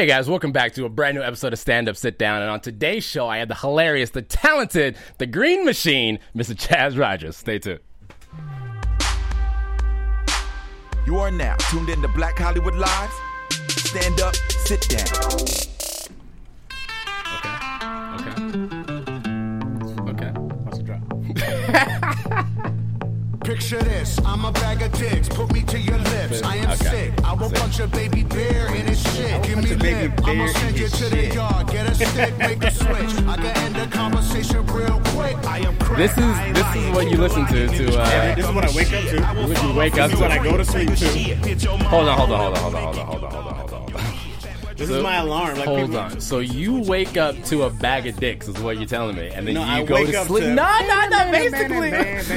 Hey guys, welcome back to a brand new episode of Stand Up, Sit Down. And on today's show, I have the hilarious, the talented, the green machine, Mr. Chaz Rogers. Stay tuned. You are now tuned in to Black Hollywood Live. Stand up, sit down. Okay. What's the drop? Picture this, I'm a bag of dicks, put me to your lips. I am sick, I will punch a baby bear in his shit. Give me lip, I'ma send you to the yard. Get a stick, make a switch. I can end the conversation real quick. I am crack. This is what you listen to. This is what I wake up to. What you wake up This is to. what I go to sleep to. Hold on. This is my alarm. Like Hold on. So you wake up to a bag of dicks, is what you're teling me, and then No, you I go wake to up sleep. to- No, basically.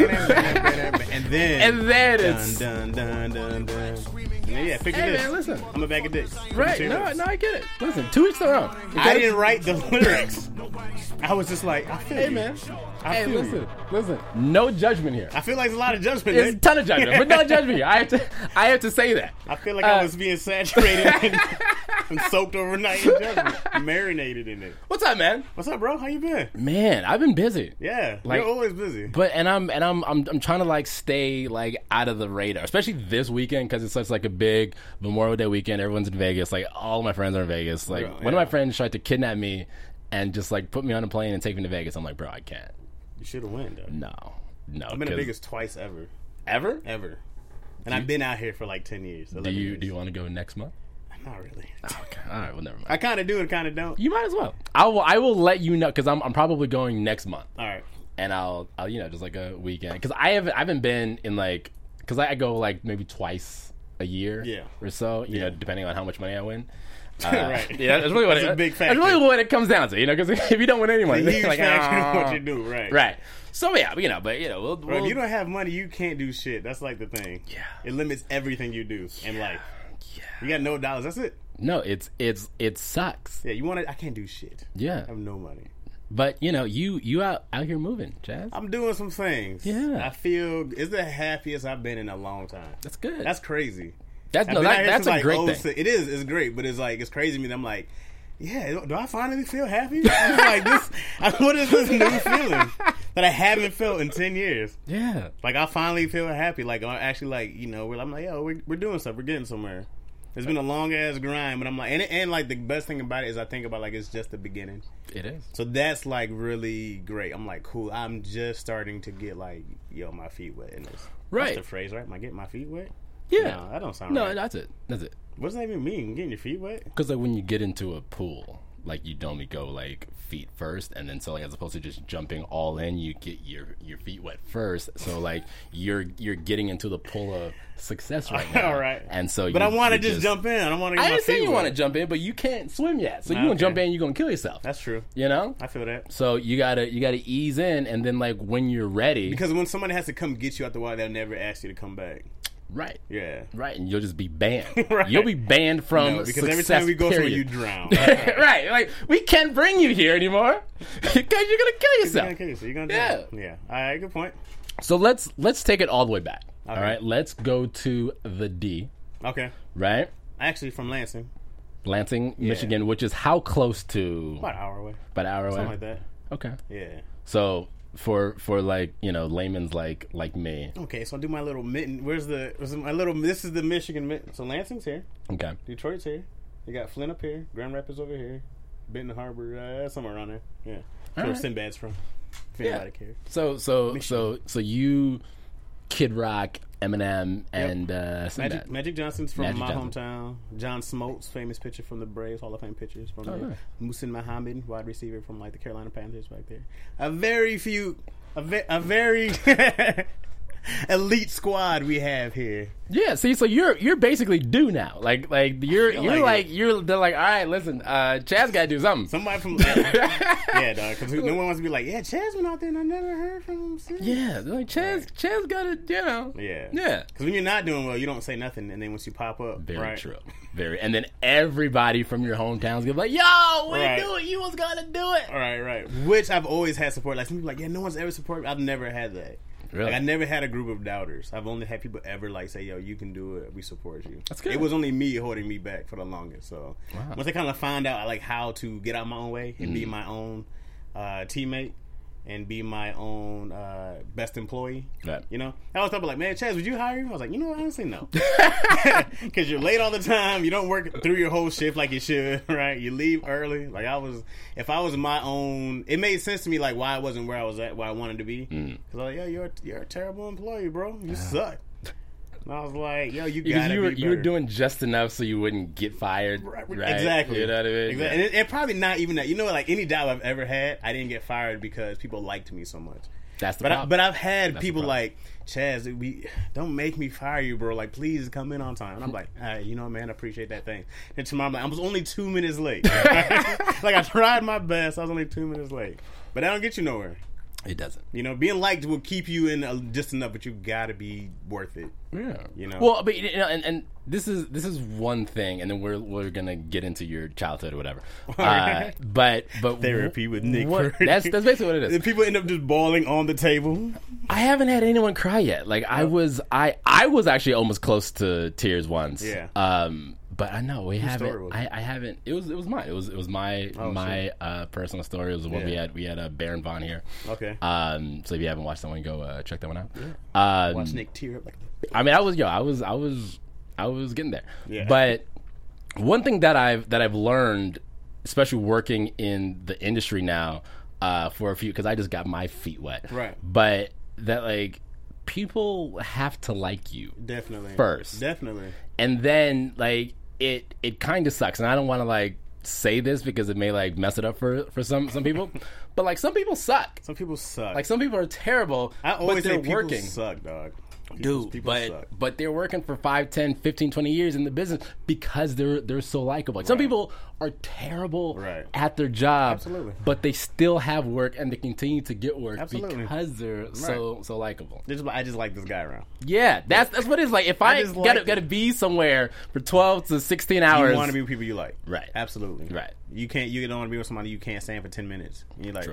And then it's dun. Yeah, picture Hey this. man, listen. I'm a bag of dicks. Right? No, I get it. Listen, 2 weeks around. I didn't write the lyrics. I was just like, I feel Hey you. man. I Hey, feel listen. No judgment here. I feel like there's a lot of judgment. There's a ton of judgment, but no judgment here. I have to say that. I feel like I was being saturated and soaked overnight in judgment, marinated in it. What's up, man? What's up, bro? How you been? Man, I've been busy. Yeah, Like- you're always busy. But I'm trying to like stay like out of the radar, especially this weekend because it's such like a big Memorial Day weekend. Everyone's in Vegas. Like all my friends are in Vegas. Like one of my friends tried to kidnap me and just like put me on a plane and take me to Vegas. I'm like, bro, I can't. You should have won, though. No. I've been to Vegas twice ever. Ever? And I've been out here for like 10 years. Do you want to go next month? Not really. Okay. All right. Well, never mind. I kind of do and kind of don't. You might as well. I will let you know because I'm probably going next month. All right. And I'll just like a weekend because I haven't been in like because I go like maybe twice a year or so, you know, depending on how much money I win. Right. Yeah, that's really what That's a big factor. That's really what it comes down to, you know, because if you don't win any money, The then huge you're like, factor in "Ah." what you do, right. Right. So yeah, we'll Bro, if you don't have money, you can't do shit. That's like the thing. Yeah. It limits everything you do in life. You got no dollars. That's it. No, it sucks. Yeah, you want to... I can't do shit. Yeah. I have no money. But you know, you out here moving, Chaz. I'm doing some things. Yeah. I feel... It's the happiest I've been in a long time. That's good. That's crazy. That's I've been out here that's since, a great like, thing. It is. It's great, but it's like it's crazy to me. That I'm like, yeah. Do I finally feel happy? I'm like this. What is this new feeling that I haven't felt in 10 years? Yeah. Like I finally feel happy. Like I actually like I'm like yo, we're doing stuff. We're getting somewhere. It's been a long ass grind, but I'm like, and like the best thing about it is I think about like it's just the beginning. It is. So that's like really great. I'm like, cool. I'm just starting to get like, my feet wet in this. Right. That's the phrase, right? Am I getting my feet wet? Yeah. No, that don't sound No, right. that's it. What does that even mean? Getting your feet wet? Because like when you get into a pool, like you normally go like feet first, and then so like as opposed to just jumping all in, you get your feet wet first. So like you're getting into the pool of success right now. All right. And so, But I want to just jump in. I don't want to get I my understand feet you wet. want to jump in, but you can't swim yet. So you're gonna Okay. jump in, you're gonna kill yourself. That's true. You know. I feel that. So you gotta ease in, and then like when you're ready, Because when somebody has to come get you out the water, they'll never ask you to come back. right. Yeah. Right, and you'll just be banned. Right. You'll be banned from No, because every success, time we go somewhere, period. you drown. Right, like we can't bring you here anymore because you're gonna kill You're yourself. gonna kill you, so you're gonna Yeah. drown. Yeah. All right, good point. So let's take it all the way back. All Okay. right, let's go to the D. Okay. Right, Actually, from Lansing. Lansing, Michigan, which is how close to About an hour away. about an hour away. Something like that. Okay, Yeah. so for like layman's like me. Okay, so I'll do my little mitten. This is the Michigan mitten. So Lansing's here. Okay, Detroit's here. You got Flint up here. Grand Rapids over here. Benton Harbor, somewhere around there. Yeah. All Where right. Sinbad's from. If Yeah. anybody cares. so you, Kid Rock, Eminem, and Sinbad. Magic Johnson's from Magic my Johnson. hometown. John Smoltz, famous pitcher from the Braves, Hall of Fame pitchers from there. nice. Muhsin Muhammad, wide receiver from like the Carolina Panthers back there. A very elite squad we have here. Yeah, see, so you're basically due now. Like you're like they're like, all right, listen, Chaz got to do something. Somebody from yeah, dog. Because no one wants to be like, yeah, Chaz went out there and I never heard from him since. Yeah, they're like Chaz got to, Yeah. yeah. Because when you're not doing well, you don't say nothing, and then once you pop up, Very right? true. Very, and then everybody from your hometowns gonna be like, yo, we Right. knew it. You was gonna do it. Right. Which I've always had support. Like some people, like, yeah, no one's ever supported me. I've never had that. Really? Like, I never had a group of doubters. I've only had people ever like say, "Yo, you can do it. We support you." That's good. It was only me holding me back for the longest. So once I kind of found out like how to get out my own way and be my own teammate and be my own best employee, you know, I was talking like, man, Chaz, would you hire him? I was like, you know what, honestly, no, because you're late all the time. You don't work through your whole shift like you should, right? You leave early. Like if I was my own, it made sense to me like why I wasn't where I was at, where I wanted to be. Because I was like, yeah, you're a terrible employee, bro. You suck. And I was like, yo, you gotta be better. You were doing just enough so you wouldn't get fired. Right? Exactly. You know what I mean? Exactly. Yeah. And probably not even that. You know, like any job I've ever had, I didn't get fired because people liked me so much. That's the problem. But I've had people like, Chaz, don't make me fire you, bro. Like, please come in on time. And I'm like, all right, you know, man, I appreciate that thing. And tomorrow, I'm like, I was only 2 minutes late. Like, I tried my best. I was only 2 minutes late. But that don't get you nowhere. It doesn't. You know, being liked will keep you in just enough, but you got to be worth it. Yeah. You know. Well, but you know, and this is one thing, and then we're gonna get into your childhood or whatever. But therapy with Nick. That's basically what it is. And people end up just bawling on the table. I haven't had anyone cry yet. Like I was actually almost close to tears once. Yeah. But I know we haven't. Was I haven't. It was mine. It was my personal story. It was the one we had Baron Vaughn here. Okay. So if you haven't watched that one, go check that one out. Yeah. Watch Nick tear up like. I mean, I was getting there. Yeah. But one thing that I've learned, especially working in the industry now, for a few, because I just got my feet wet. Right. But that like people have to like you definitely first, and then like it kind of sucks, and I don't want to like say this because it may like mess it up for some people, but like some people suck. Some people suck. Like some people are terrible. I always but they're say people working. Suck, dog. Dude, but they're working for 5, 10, 15, 20 years in the business because they're so likable. Like, some people are terrible at their job, but they still have work and they continue to get work because they're so likable. I just like this guy around. Yeah, that's what it's like. If I gotta be somewhere for 12 to 16 hours, you want to be with people you like. Right. Absolutely. Right. You don't want to be with somebody you can't stand for 10 minutes. And you're like,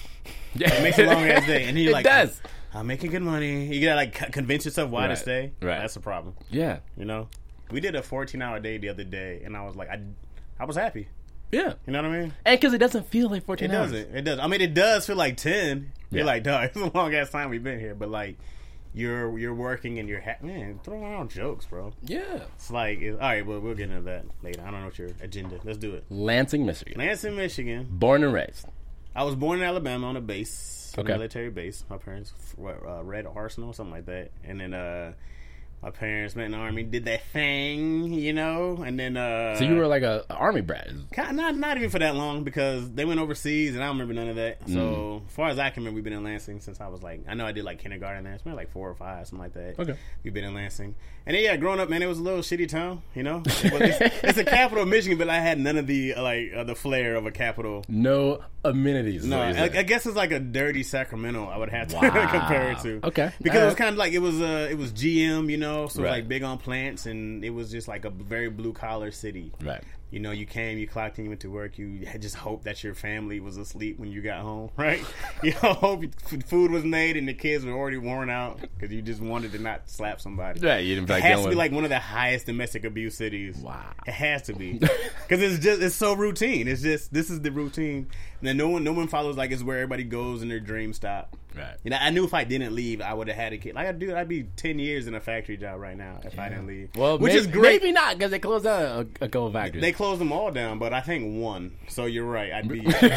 yeah. It makes a long ass day. And then you're like, it does. I'm making good money. You gotta like convince yourself why to stay. Right. That's the problem. Yeah. You know, we did a 14-hour day the other day, and I was like, I was happy. Yeah. You know what I mean? And because it doesn't feel like 14 hours. It doesn't. I mean, it does feel like 10. Yeah. You're like, dog, it's a long ass time we've been here, but like, you're working and you're man, throwing around jokes, bro. Yeah. It's like, all right, well, we'll get into that later. I don't know what your agenda. Let's do it. Lansing, Michigan. Born and raised. I was born in Alabama on a base. A military base. My parents Red Arsenal, something like that. And then my parents went in the army, did that thing, you know, and then so you were like a army brat. Not even for that long, because they went overseas and I don't remember none of that. So as far as I can remember, we've been in Lansing since I was like, I know I did like kindergarten there. It's been like 4 or 5, something like that. Okay. We've been in Lansing. And then growing up, man, it was a little shitty town, you know. It's a capital of Michigan, but I had none of the the flair of a capital. No amenities. No, I guess it's like a dirty Sacramento. I would have to compare it to. Okay. Because it was kind of like it was GM, you know. So it was like big on plants, and it was just like a very blue collar city. Right. You know, you came, you clocked in, you went to work. You just hoped that your family was asleep when you got home, right? You hope food was made and the kids were already worn out because you just wanted to not slap somebody. Yeah, you didn't. It has to be like one of the highest domestic abuse cities. Wow, it has to be because it's so routine. It's just this is the routine, and then no one follows. Like, it's where everybody goes and their dreams stop. Right. You know, I knew if I didn't leave, I would have had a kid. Like, I'd be 10 years in a factory job right now if I didn't leave. Well, which is great. Maybe not, because they closed down a couple of factories. They closed them all down, but I think one. So you're right. I'd be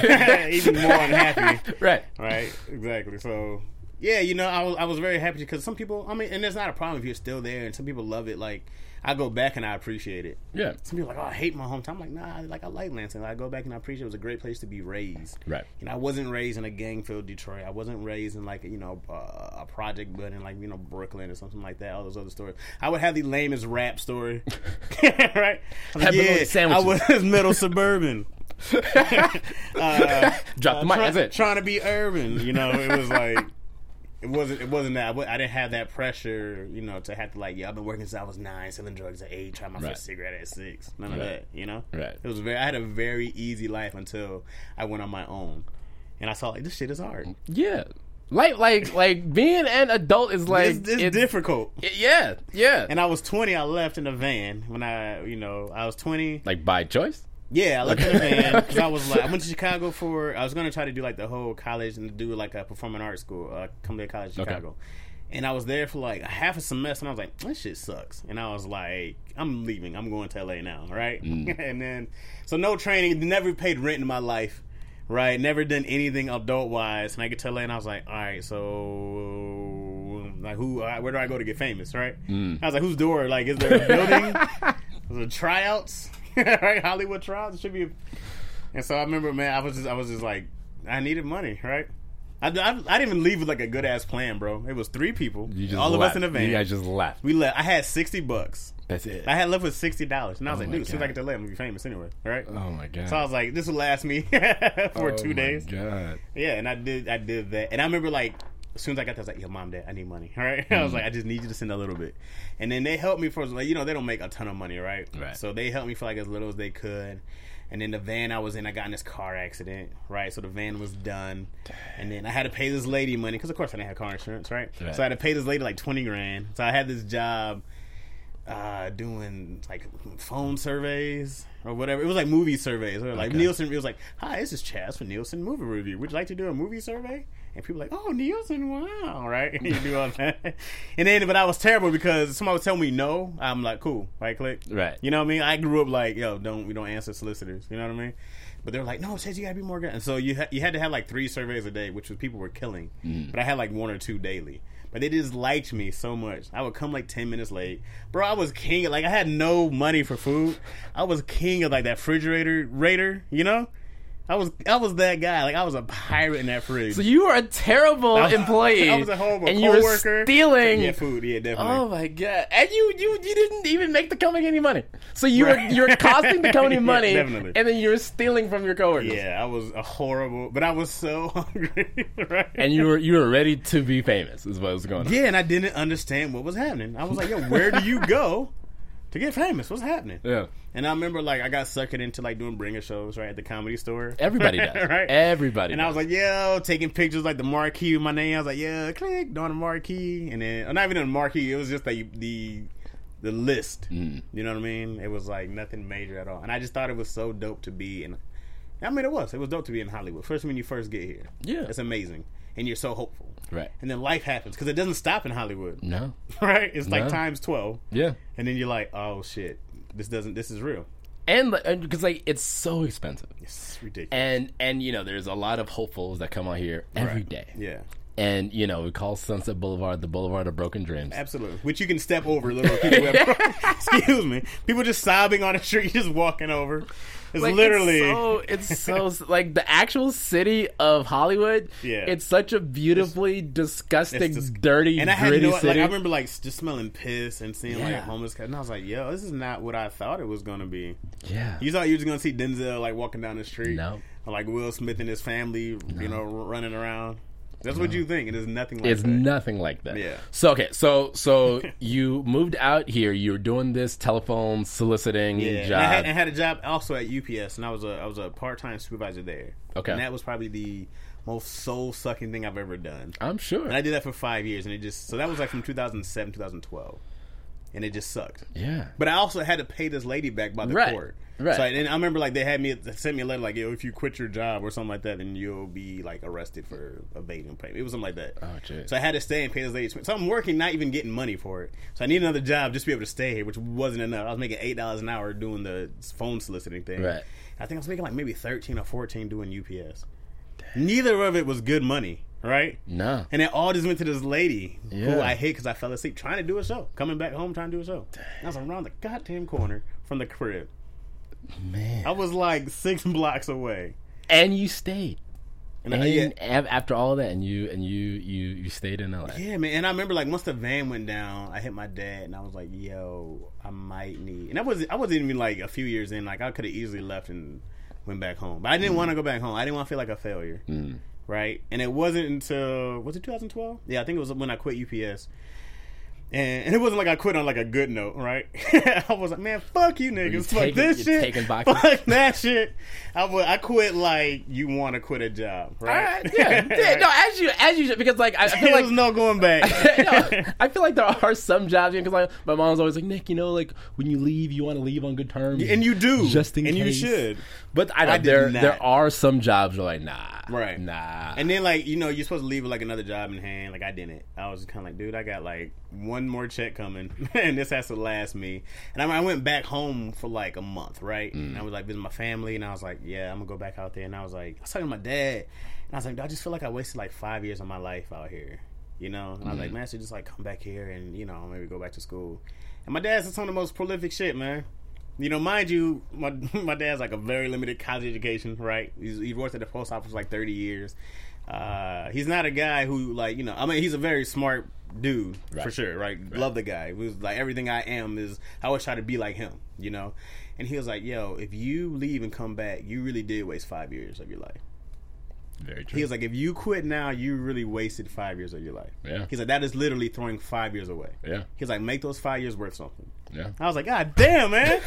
even more unhappy. Right. Right. Exactly. So yeah, you know, I was very happy because some people. I mean, and there's not a problem if you're still there, and some people love it. Like, I go back and I appreciate it. Yeah. Some people are like, oh, I hate my hometown. I'm like, nah, I like Lansing. I go back and I appreciate it. It was a great place to be raised. Right. You know, I wasn't raised in a gang-filled Detroit. I wasn't raised in like a project building like Brooklyn or something like that. All those other stories. I would have the lamest rap story. Right. I was middle suburban. Drop the mic. That's it. Trying to be urban. You know, it was like. It wasn't that. I didn't have that pressure, you know, to have to like, I've been working since I was 9, selling drugs at 8, trying my first cigarette at 6. None of that, you know? Right. It was I had a very easy life until I went on my own. And I saw, like, this shit is hard. Yeah. Like being an adult is like it's difficult. Yeah. And I was 20. I left in a van when I was 20. Like by choice. Yeah, I left in a van because I was like, I went to Chicago I was going to try to do like the whole college and do like a performing arts school, Columbia College Chicago. Okay. And I was there for like half a semester, and I was like, this shit sucks. And I was like, I'm leaving. I'm going to LA now, right? And then, so no training, never paid rent in my life, right? Never done anything adult-wise. And I get to LA, and I was like, all right, so, like, where do I go to get famous, right? I was like, whose door? Like, is there a building? Is there tryouts? Right? Hollywood tryouts? It should be. And so I remember, man, I was just like, I needed money, right? I didn't even leave with like a good ass plan, bro. It was 3 people, all of us in the van. You guys just left. We left. I had $60. That's it. I had left with $60, and I was like, dude, as soon as I get to LA, I'm gonna be famous anyway, right? Oh my god! So I was like, this will last me for 2 days. Oh my god! Yeah, and I did that, and I remember like as soon as I got there, I was like, yo, mom, dad, I need money, all right? I was like, I just need you to send a little bit, and then they helped me for like, they don't make a ton of money, right? So they helped me for like as little as they could. And then the van I was in, I got in this car accident, right? So the van was done. And then I had to pay this lady money, because of course I didn't have car insurance, right? So I had to pay this lady like $20,000. So I had this job doing like phone surveys or whatever. It was like movie surveys. Or like Nielsen, it was like, hi, this is Chaz from Nielsen Movie Review. Would you like to do a movie survey? And people were like, oh, Nielsen, wow, right? And you do all that. And then, but I was terrible because somebody was telling me no. I'm like, cool, right click. Right. You know what I mean? I grew up like, yo, we don't answer solicitors. You know what I mean? But they were like, no, it says you gotta be more good. And so you had to have like 3 surveys a day, which was people were killing. But I had like 1 or 2 daily. But they just liked me so much. I would come like 10 minutes late. Bro, I was king. Like, I had no money for food. I was king of like that refrigerator raider, you know? I was that guy. Like, I was a pirate in that fridge. So you were a terrible employee. I was a horrible and coworker. You were stealing food. Yeah, definitely. Oh my god! And you didn't even make the company any money. So you were costing the company money, definitely. And then you were stealing from your coworkers. Yeah, I was a horrible, but I was so hungry. Right? And you were ready to be famous. Is what was going on. Yeah, and I didn't understand what was happening. I was like, yo, where do you go to get famous? What's happening? Yeah. And I remember, like, I got suckered into, like, doing bringer shows, right, at the Comedy Store. Everybody does. Right? Everybody and does. I was like, yo, taking pictures, like, the marquee with my name. I was like, yeah, click, on the marquee. And then, not even on the marquee, it was just, like, the list. You know what I mean? It was, like, nothing major at all. And I just thought it was so dope to be in. I mean, it was dope to be in Hollywood. First, when you first get here. Yeah. It's amazing. And you're so hopeful. Right. And then life happens, because it doesn't stop in Hollywood. No. Right? It's like times 12. Yeah. And then you're like, oh, shit. This is real. And because like it's so expensive. It's ridiculous. And there's a lot of hopefuls that come out here every day. Yeah. And we call Sunset Boulevard the Boulevard of Broken Dreams. Absolutely. Which you can step over little people excuse me. People just sobbing on the street, just walking over. It's like, literally it's so like the actual city of Hollywood. Yeah. It's such a beautifully disgusting, dirty, and gritty city. Like, I remember like just smelling piss and seeing like homeless guys, and I was like, yo, this is not what I thought it was gonna be. Yeah. You thought you were just gonna see Denzel like walking down the street. No. Or like Will Smith and his family, running around. That's what you think. It is nothing like that. It's nothing like that. Yeah. So, okay. So you moved out here. You were doing this telephone soliciting job. And I had a job also at UPS, and I was a part-time supervisor there. Okay. And that was probably the most soul-sucking thing I've ever done. I'm sure. And I did that for 5 years, and so that was like from 2007, 2012. And it just sucked. Yeah. But I also had to pay this lady back by the court. Right. So and I remember like they sent me a letter like, yo, if you quit your job or something like that, then you'll be like arrested for evading payment. It was something like that. Oh, geez. So I had to stay and pay this lady. So I'm working, not even getting money for it. So I need another job just to be able to stay here, which wasn't enough. I was making $8 an hour doing the phone soliciting thing. Right. I think I was making like maybe 13 or 14 doing UPS. Damn. Neither of it was good money. Right? No. And it all just went to this lady who I hate because I fell asleep trying to do a show. Coming back home trying to do a show. I was around the goddamn corner from the crib. Man. I was like 6 blocks away. And you stayed. And after all that, and you stayed in LA. Yeah, man. And I remember like once the van went down, I hit my dad and I was like, yo, I might need. And I wasn't even like a few years in. Like I could have easily left and went back home. But I didn't want to go back home. I didn't want to feel like a failure. Right? And it wasn't until, was it 2012? Yeah, I think it was when I quit UPS. And it wasn't like I quit on like a good note, right? I was like, man, fuck you niggas. Fuck this shit. Fuck that shit. I quit like you want to quit a job, right? Yeah. No, as you, because like I feel like there's no going back. I feel like there are some jobs, because like my mom's always like, Nick, like when you leave, you want to leave on good terms, and you do, just in case. You should. But there are some jobs where like, nah, right, nah. And then like you're supposed to leave with like another job in hand. Like I didn't. I was kind of like, dude, I got like one more check coming, and this has to last me. And I went back home for like a month, right? And I was like visiting my family, and I was like, yeah, I'm gonna go back out there. And I was talking to my dad, and I was like, I just feel like I wasted like 5 years of my life out here, And I was like, man, I should just like come back here and maybe go back to school. And my dad's some of the most prolific shit, man. Mind you, my dad's like a very limited college education, right? He worked at the post office for like 30 years. He's not a guy who like, he's a very smart dude, right, for sure, right? Love the guy. It was like everything I am is, I always try to be like him, And he was like, yo, if you leave and come back, you really did waste 5 years of your life. Very true. He was like, if you quit now, you really wasted 5 years of your life. Yeah. He's like, that is literally throwing 5 years away. Yeah. He's like, make those 5 years worth something. Yeah. I was like, God damn, man.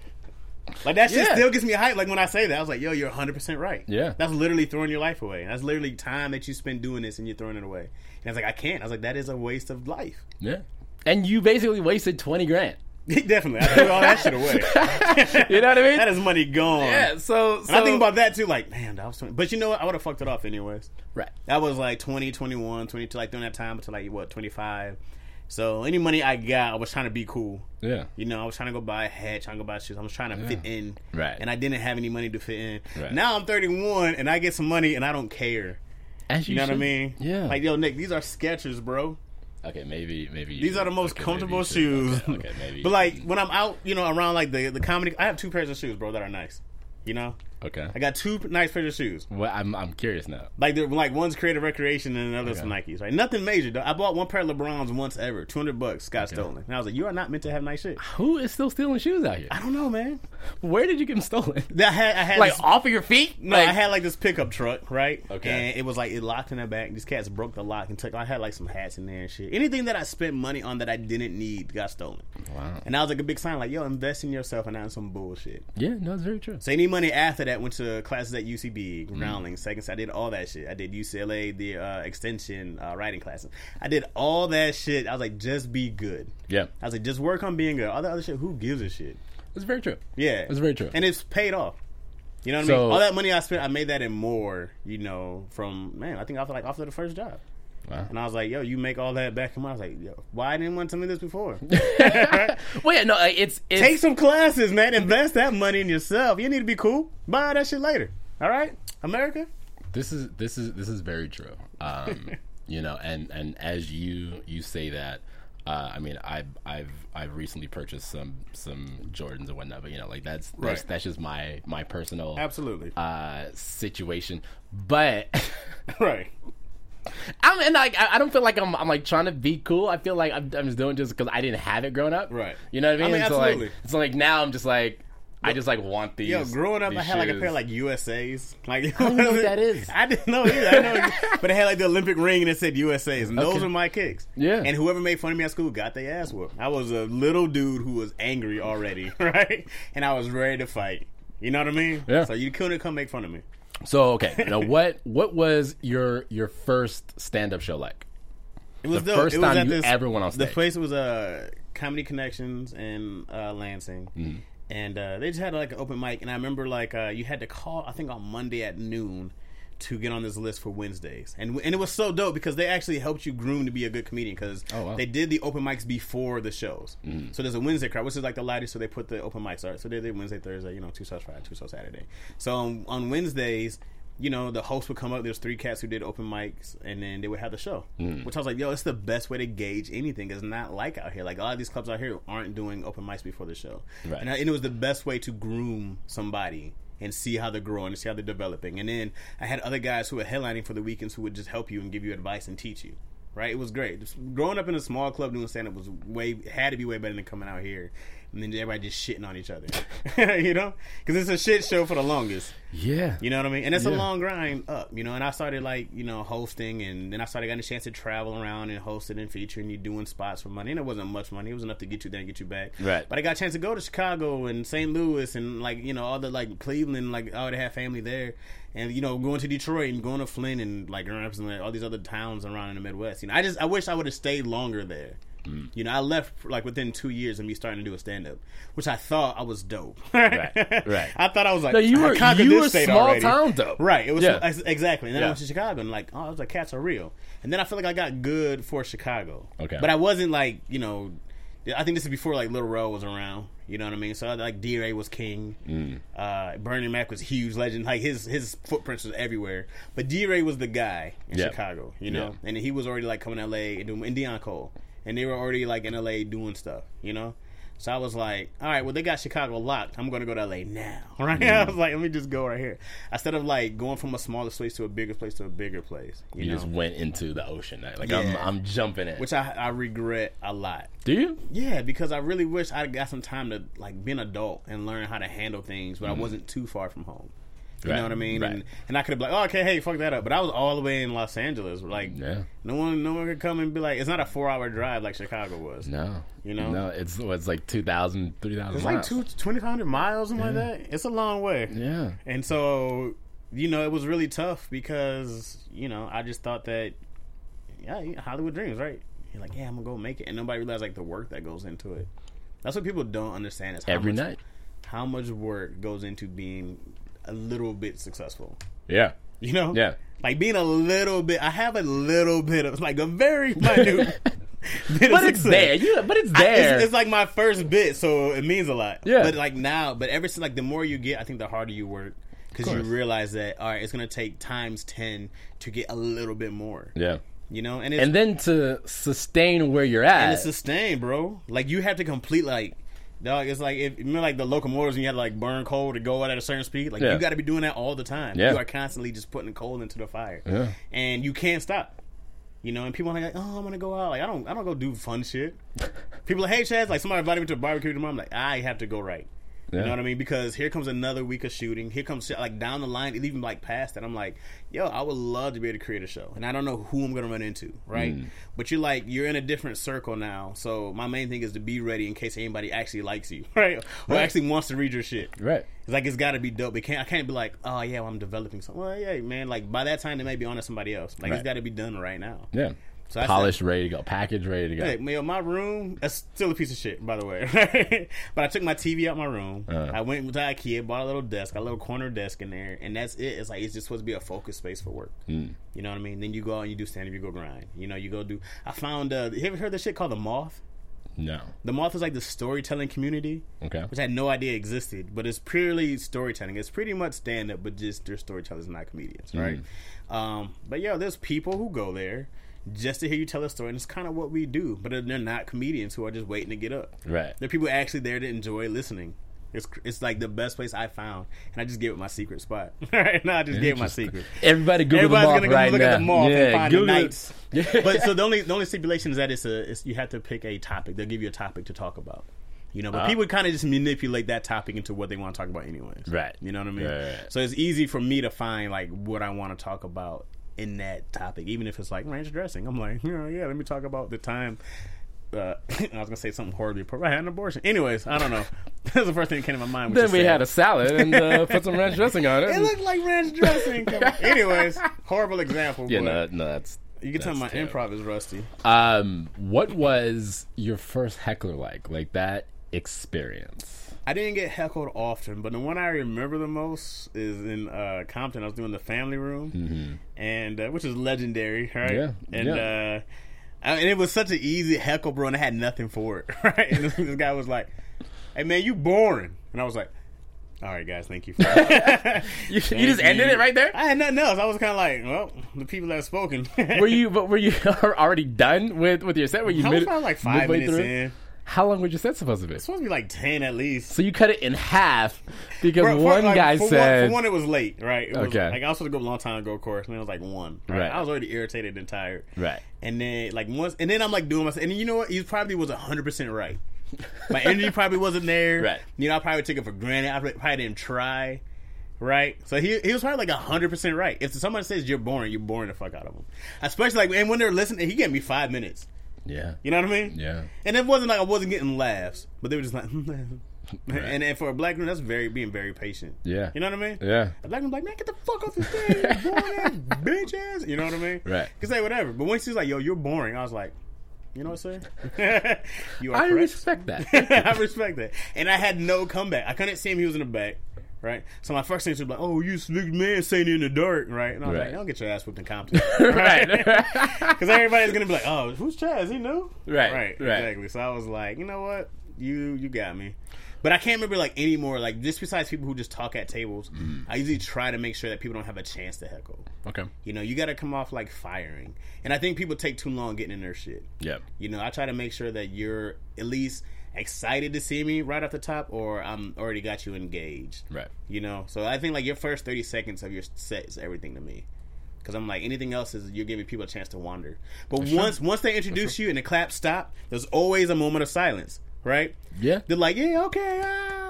Like that shit still gets me hyped. Like when I say that, I was like, yo, you're 100% right. Yeah. That's literally throwing your life away. That's literally time that you spend doing this and you're throwing it away. And I was like, I can't. I was like, that is a waste of life. Yeah. And you basically wasted $20,000. Definitely. I threw all that shit away. You know what I mean? That is money gone. Yeah, so and I think about that too, like, man, that was 20. But you know what? I would have fucked it off anyways. Right. That was like 20, 21, 22, like during that time until like, 25. So any money I got, I was trying to be cool. Yeah. I was trying to go buy a hat, trying to go buy shoes. I was trying to fit in. Right. And I didn't have any money to fit in. Right. Now I'm 31 and I get some money and I don't care. As you know should. What I mean? Yeah. Like, yo, Nick, these are Skechers, bro. Okay, maybe. These are the most comfortable shoes. Okay, maybe. But like when I'm out, around like the comedy, I have 2 pairs of shoes, bro, that are nice. Okay. I got 2 nice pairs of shoes. Well, I'm curious now. Like they're like one's Creative Recreation and another's some Nikes, right? Nothing major though. I bought one pair of LeBrons once ever, $200, got stolen. And I was like, you are not meant to have nice shit. Who is still stealing shoes out here? I don't know, man. Where did you get them stolen? I had like this, off of your feet? No, like, I had like this pickup truck, right? Okay. And it was like it locked in the back. These cats broke the lock and took. I had like some hats in there and shit. Anything that I spent money on that I didn't need got stolen. Wow. And that was like a big sign, like, yo, invest in yourself and not in some bullshit. Yeah, no, it's very true. So any money after that went to classes at UCB, Groundling, Second. I did all that shit. I did UCLA, the extension writing classes. I did all that shit. I was like, just be good. Yeah. I was like, just work on being good. All that other shit, who gives a shit? It's very true. Yeah. It's very true. And it's paid off. You know what I mean? All that money I spent, I made that and more, from, I think after the first job. Wow. And I was like, yo, you make all that back. And I was like, yo, why didn't want to tell me this before? Right? Well, yeah, no, it's... Take some classes, man. Invest that money in yourself. You need to be cool. Buy that shit later. All right? America? This is very true. And as you say that, I've recently purchased some Jordans and whatnot, but that's just my personal absolutely situation. But right. I don't feel like I'm like trying to be cool. I feel like I'm just doing it just because I didn't have it growing up. Right. You know what I mean? Absolutely. So like now I'm just like, I just like want these. Yo, growing up, I had like a pair of like USAs. Like, I don't know what that is. I didn't know either. I know, but it had like the Olympic ring and it said USAs, and those were my kicks. Yeah. And whoever made fun of me at school got their ass whooped. I was a little dude who was angry already, right? And I was ready to fight. You know what I mean? Yeah. So you couldn't come make fun of me. So okay, what was your first stand-up show like? It was the first time you ever went on stage. The place was Comedy Connections in Lansing. Mm-hmm. And they just had like an open mic, and I remember like you had to call, I think on Monday at noon to get on this list for Wednesdays, and it was so dope because they actually helped you groom to be a good comedian because they did the open mics before the shows. Mm. So there's a Wednesday crowd, which is like the lightest, so they put the open mics out. So they did Wednesday, Thursday, 2 shows Friday, 2 shows Saturday. So on Wednesdays, the host would come up. There's 3 cats who did open mics, and then they would have the show. Mm. Which I was like, yo, it's the best way to gauge anything. It's not like out here. Like, a lot of these clubs out here aren't doing open mics before the show. Right. And it was the best way to groom somebody and see how they're growing and see how they're developing. And then I had other guys who were headlining for the weekends who would just help you and give you advice and teach you. Right? It was great. Just growing up in a small club doing stand-up had to be way better than coming out here and then everybody just shitting on each other. You know, because it's a shit show for the longest. Yeah, you know what I mean. And it's a long grind up. You know, and I started hosting, and then I started getting a chance to travel around and hosting and featuring you doing spots for money. And it wasn't much money; it was enough to get you there and get you back. Right. But I got a chance to go to Chicago and St. Louis and all the Cleveland, I already have family there. And going to Detroit and going to Flint and representing all these other towns around in the Midwest. I wish I would have stayed longer there. I left within 2 years of me starting to do a stand up, which I thought I was dope. Right. I thought I was like, no, you were small already. Town dope. Right. It was exactly. And then I went to Chicago and I was like, cats are real. And then I feel like I got good for Chicago. Okay. But I wasn't I think this is before Lil Rel was around. You know what I mean? So D-Ray was king. Bernie Mac was a huge legend. His footprints was everywhere. But D-Ray was the guy in Chicago. You know, and he was already coming to LA and Deion Cole, and they were already in LA doing stuff. You know. So I was like, all right, well, they got Chicago locked. I'm going to go to L.A. now, right? I was like, let me just go right here. Instead of, going from a smaller place to a bigger place to a bigger place. You know? Just went into the ocean. I'm jumping in. Which I regret a lot. Do you? Yeah, because I really wish I got some time to, be an adult and learn how to handle things, but I wasn't too far from home. You know what I mean? Right. And I could have been like, oh, okay, hey, fuck that up. But I was all the way in Los Angeles. No one could come and be like, it's not a 4-hour drive like Chicago was. No. You know? No, it's 2,000, 3,000 miles. It's 2,500 miles, something like that. It's a long way. Yeah. And so, it was really tough because, I just thought that, Hollywood dreams, right? You're like, yeah, I'm going to go make it. And nobody realized, the work that goes into it. That's what people don't understand is how much work goes into being a little bit successful. Yeah. You know? Yeah. Being a little bit, I have a little bit of, a very minute bit but of it's success. there. Yeah, but it's there. It's my first bit, so it means a lot. Yeah. But now, ever since, the more you get, I think the harder you work. Because you realize that, all right, it's going to take times 10 to get a little bit more. Yeah. You know? And then to sustain where you're at. And to sustain, bro. You have to complete, dog, it's if you remember the locomotives and you had to burn coal to go out at a certain speed. You got to be doing that all the time. Yeah. You are constantly just putting coal into the fire, and you can't stop. And people are like, "Oh, I'm gonna go out." I don't go do fun shit. People are like, "Hey, Chaz," somebody invited me to a barbecue tomorrow. I'm like, I have to go right. You know what I mean? Because here comes another week of shooting. Here comes shit down the line, even past that. I'm like, yo, I would love to be able to create a show, and I don't know who I'm gonna run into, right? But you're in a different circle now. So my main thing is to be ready in case anybody actually likes you, right? Or actually wants to read your shit, right? It's got to be dope. I can't be like, oh yeah, well, I'm developing something. Well, yeah, man. By that time, they may be on to somebody else. It's got to be done right now. Yeah. So polished, ready to go, packaged, ready to go. Hey, my room, that's still a piece of shit, by the way. But I took my TV out my room. I went to IKEA, bought a little desk, got a little corner desk in there, and that's it. It's it's just supposed to be a focus space for work. You know what I mean? Then you go out and you do stand-up, you go grind. You go do. I found. You ever heard this shit called The Moth? No. The Moth is the storytelling community, which I had no idea existed, but it's purely storytelling. It's pretty much stand-up, but just they're storytellers, not comedians, right? But there's people who go there just to hear you tell a story, and it's kind of what we do. But they're not comedians who are just waiting to get up. Right. They're people actually there to enjoy listeing. It's the best place I found, and I just gave it my secret spot. Right now, I just gave it my secret. Everybody's gonna go look at the Moth and find the nights. Yeah. But so the only stipulation is that you have to pick a topic. They'll give you a topic to talk about. But people kind of just manipulate that topic into what they want to talk about anyways. Right. You know what I mean? Right. So it's easy for me to find what I want to talk about in that topic, even if it's ranch dressing. I'm like, let me talk about the time. I was gonna say something horribly, but I had an abortion. Anyways, I don't know. That was the first thing that came to my mind. Then we had a salad and put some ranch dressing on it. It looked like ranch dressing. Anyways, horrible example. Yeah, no, that's. You can tell my improv is rusty. What was your first heckler like that experience? I didn't get heckled often, but the one I remember the most is in Compton. I was doing the Family Room, and which is legendary, right? Yeah, and and it was such an easy heckle, bro, and I had nothing for it, right? And this guy was like, "Hey, man, you boring," and I was like, "All right, guys, thank you for that." you just ended it right there? I had nothing else. I was kind of like, well, the people that have spoken. Were you already done with your set? Were you I was probably 5 minutes in. How long was your set supposed to be? It's supposed to be 10 at least. So you cut it in half because one guy said... For one, it was late, right? It was, okay. I was supposed to go a long time ago, of course, and it was 1. Right? I was already irritated and tired. Right. And then, once... And then I'm doing myself... And you know what? He probably was 100% right. My energy probably wasn't there. Right. You know, I probably took it for granted. I probably didn't try. Right? So he was probably like 100% right. If someone says you're boring the fuck out of them. Especially like, and when they're listening, he gave me 5 minutes. Yeah. You know what I mean? Yeah. And it wasn't like I wasn't getting laughs, but they were just like, right. And for a black room, that's being very patient. Yeah. You know what I mean? Yeah. A black room's like, man, get the fuck off the stage, boring ass bitch ass. You know what I mean? Right. You can say whatever. But when she was like, yo, you're boring, I was like, you know what, sir? You are I correct. respect that. I respect that. And I had no comeback. I couldn't see him. He was in the back. Right? So my first thing was like, oh, you big man saying it in the dark. Right? And I was like, don't get your ass whipped in Compton. Right. Because everybody's going to be like, oh, who's Chaz? He knew? Right. Exactly. So I was like, you know what? You got me. But I can't remember like anymore. Like just besides people who just talk at tables, I usually try to make sure that people don't have a chance to heckle. Okay. You know, you got to come off like firing, and I think people take too long getting in their shit. Yeah. You know, I try to make sure that you're at least excited to see me right off the top, or I'm already got you engaged. Right. You know, so I think like your first 30 seconds of your set is everything to me. Because I'm like, anything else is you're giving people a chance to wander. But once they introduce you and the clap stop, there's always a moment of silence. Right? Yeah. They're like, yeah, okay.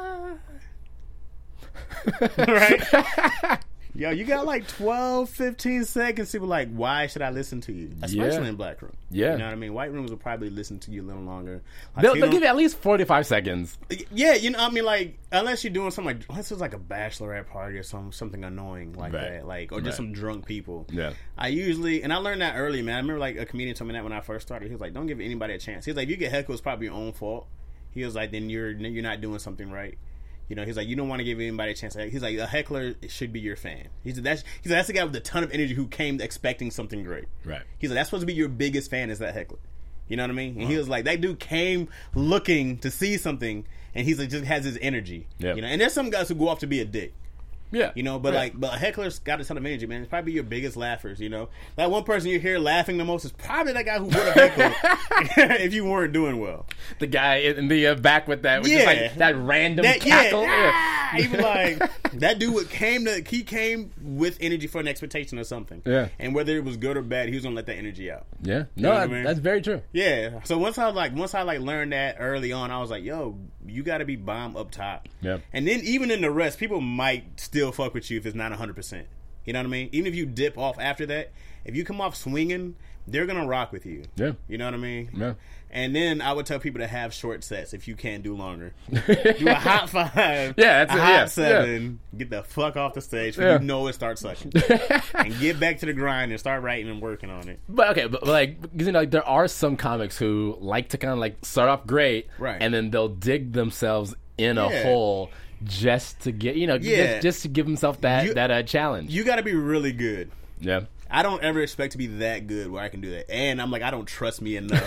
Right? Yo, you got like 12, 15 seconds. People like, why should I listen to you? Especially in black room. Yeah. You know what I mean? White rooms will probably listen to you a little longer. Like, They'll give you at least 45 seconds. Yeah, you know, I mean, like, unless you're doing something like, unless it's like a bachelorette party or something annoying like that, like, or just some drunk people. Yeah. I usually, and I learned that early, man. I remember like a comedian told me that when I first started. He was like, don't give anybody a chance. He was like, if you get heckled, it's probably your own fault. He was like, then you're not doing something right. You know, he's like, you don't want to give anybody a chance. He's like, a heckler should be your fan. He's like, that's the guy with a ton of energy who came expecting something great. Right. He's like, that's supposed to be your biggest fan is that heckler. You know what I mean? And he was like, that dude came looking to see something, and he's like, just has his energy. Yep. You know, and there's some guys who go off to be a dick. Yeah. You know, but but a heckler's got a ton of energy, man. It's probably your biggest laughers, you know. That one person you hear laughing the most is probably that guy who would have heckled if you weren't doing well. The guy in the back with that, with just like that random cackle. He was like, that dude came with energy for an expectation or something. Yeah. And whether it was good or bad, he was gonna let that energy out. Yeah. No, I mean? That's very true. Yeah. So once I learned that early on, I was like, yo, you gotta be bomb up top. Yeah. And then even in the rest, people might still fuck with you if it's not 100%. You know what I mean? Even if you dip off after that, if you come off swinging, they're gonna rock with you. Yeah. You know what I mean? Yeah. And then I would tell people to have short sets if you can't do longer. Do a hot 5, hot 7, get the fuck off the stage when you know it starts sucking, and get back to the grind and start writing and working on it. But okay, but like, you know, like there are some comics who like to kind of like start off great, right, and then they'll dig themselves in a hole just to get, you know, just to give himself that challenge. You got to be really good. Yeah. I don't ever expect to be that good where I can do that. And I'm like, I don't trust me enough.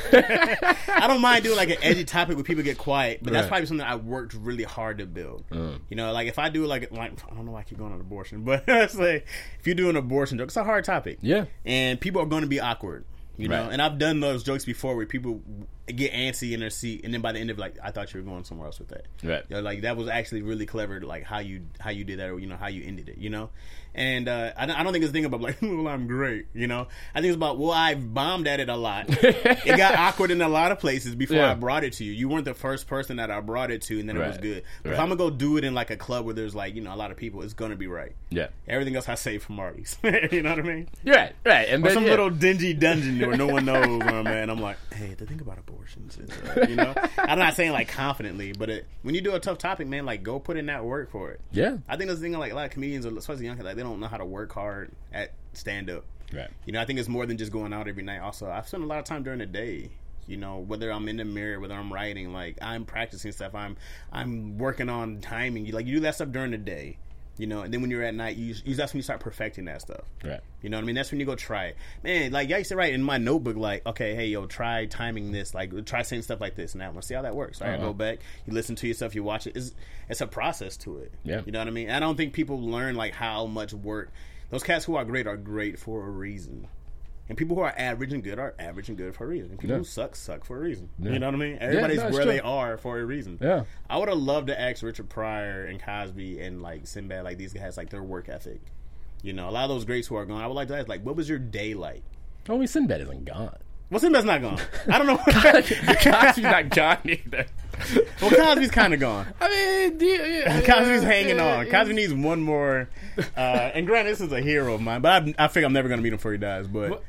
I don't mind doing like an edgy topic where people get quiet, but that's probably something I worked really hard to build. You know, like if I do like I don't know why I keep going on abortion, but it's like if you do an abortion joke, it's a hard topic. Yeah. And people are going to be awkward. You know, and I've done those jokes before where people get antsy in their seat, and then by the end of it, like, I thought you were going somewhere else with that. Right. You know, like that was actually really clever, like how you did that, or you know how you ended it. You know, and I don't think it's a thing about like, well, I'm great. You know, I think it's about, well, I've bombed at it a lot. It got awkward in a lot of places before I brought it to you. You weren't the first person that I brought it to, and then it was good. But if I'm gonna go do it in like a club where there's like, you know, a lot of people, it's gonna be right. Yeah. Everything else I save for Marty's. You know what I mean? Right. And or then, some little dingy dungeon where no one knows where I'm at. And I'm like, hey, the thing about abortions is, you know, I'm not saying like confidently, but when you do a tough topic, man, like go put in that work for it. Yeah. I think that's the thing, like a lot of comedians, especially young kids, like they don't know how to work hard at stand up. Right. You know, I think it's more than just going out every night. Also, I've spent a lot of time during the day. You know, whether I'm in the mirror, whether I'm writing, like I'm practicing stuff. I'm working on timing. You do that stuff during the day. You know, and then when you're at night, that's when you start perfecting that stuff. Right. You know what I mean? That's when you go try it. Man, like I used to write in my notebook, like, okay, hey, yo, try timing this. Like, try saying stuff like this and that one. See how that works. Right? Go back, you listen to yourself, you watch it. It's a process to it. Yeah. You know what I mean? I don't think people learn, like, how much work. Those cats who are great for a reason. And people who are average and good for a reason. And people who suck for a reason. Yeah. You know what I mean? Everybody's where they are for a reason. Yeah. I would have loved to ask Richard Pryor and Cosby and like Sinbad, like these guys, like their work ethic. You know, a lot of those greats who are gone, I would like to ask, like, what was your day like? Oh, Sinbad isn't gone. Well, Sinbad's not gone. I don't know. Cosby's not gone either. Well, Cosby's kind of gone. I mean, Cosby's hanging on. Cosby needs one more. And granted, this is a hero of mine, but I figure I'm never gonna meet him before he dies. But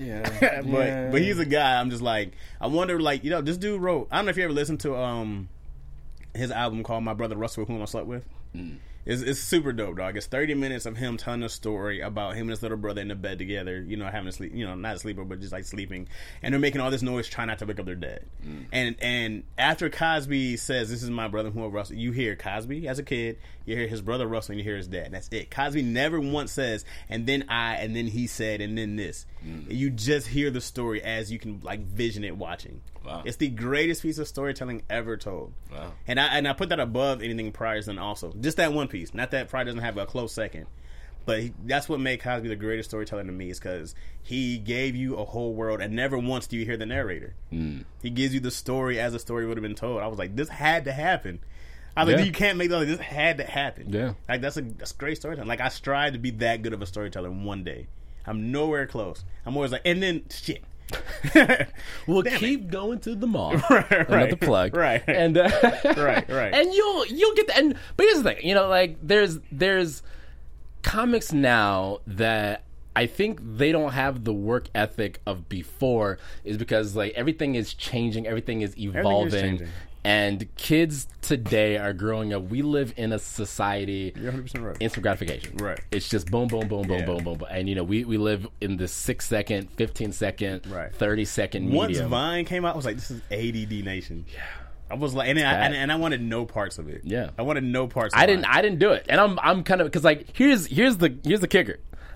but he's a guy. I'm just like, I wonder, like, you know, this dude wrote. I don't know if you ever listened to his album called "My Brother Russell, Whom I Slept With." It's super dope, dog. It's 30 minutes of him telling a story about him and his little brother in the bed together, you know, having to sleep, you know, not a sleeper, but just like sleeping. And they're making all this noise trying not to wake up their dad. And after Cosby says, "This is my brother, whom Russell," you hear Cosby as a kid, you hear his brother Russell, and you hear his dad. That's it. Cosby never once says, "and then I," and then he said, and then this. You just hear the story as you can, like, vision it watching. Wow. It's the greatest piece of storytelling ever told. Wow. And I put that above anything Pryor's done also. Just that one piece. Not that Pryor doesn't have a close second. But that's what made Cosby the greatest storyteller to me, is because he gave you a whole world, and never once do you hear the narrator. He gives you the story as the story would have been told. I was like, this had to happen. I was like, you can't make that. Like, this had to happen. Yeah. Like, that's great storytelling. Like, I strive to be that good of a storyteller one day. I'm nowhere close. I'm always like, and then, shit. We'll keep going to the mall. Another plug. Right. And right. And you'll get that. But here's the thing, you know, like, there's comics now that I think they don't have the work ethic of before, is because, like, everything is changing, everything is evolving. And kids today are growing up. We live in a society. You're 100% right. Instant gratification. Right. It's just boom, boom, boom, boom, boom, boom. And, you know, we live in this 6-second, 15-second, 30-second medium. Once Vine came out, I was like, this is ADD Nation. Yeah. I was like, and I wanted no parts of it. Yeah. I wanted no parts of it. I didn't do it. And I'm kind of, because, like, here's the kicker.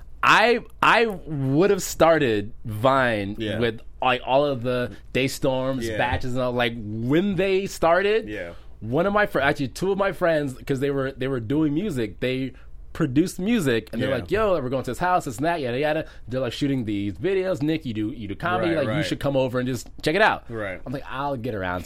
I would have started Vine with, like, all of the Daystorms, batches, and all. Like, when they started, one of my actually two of my friends, because they were doing music, they produced music, and they're like, "Yo, we're going to his house, this and that, yada yada." They're like shooting these videos. Nick, you do comedy, you should come over and just check it out. Right. I'm like, I'll get around to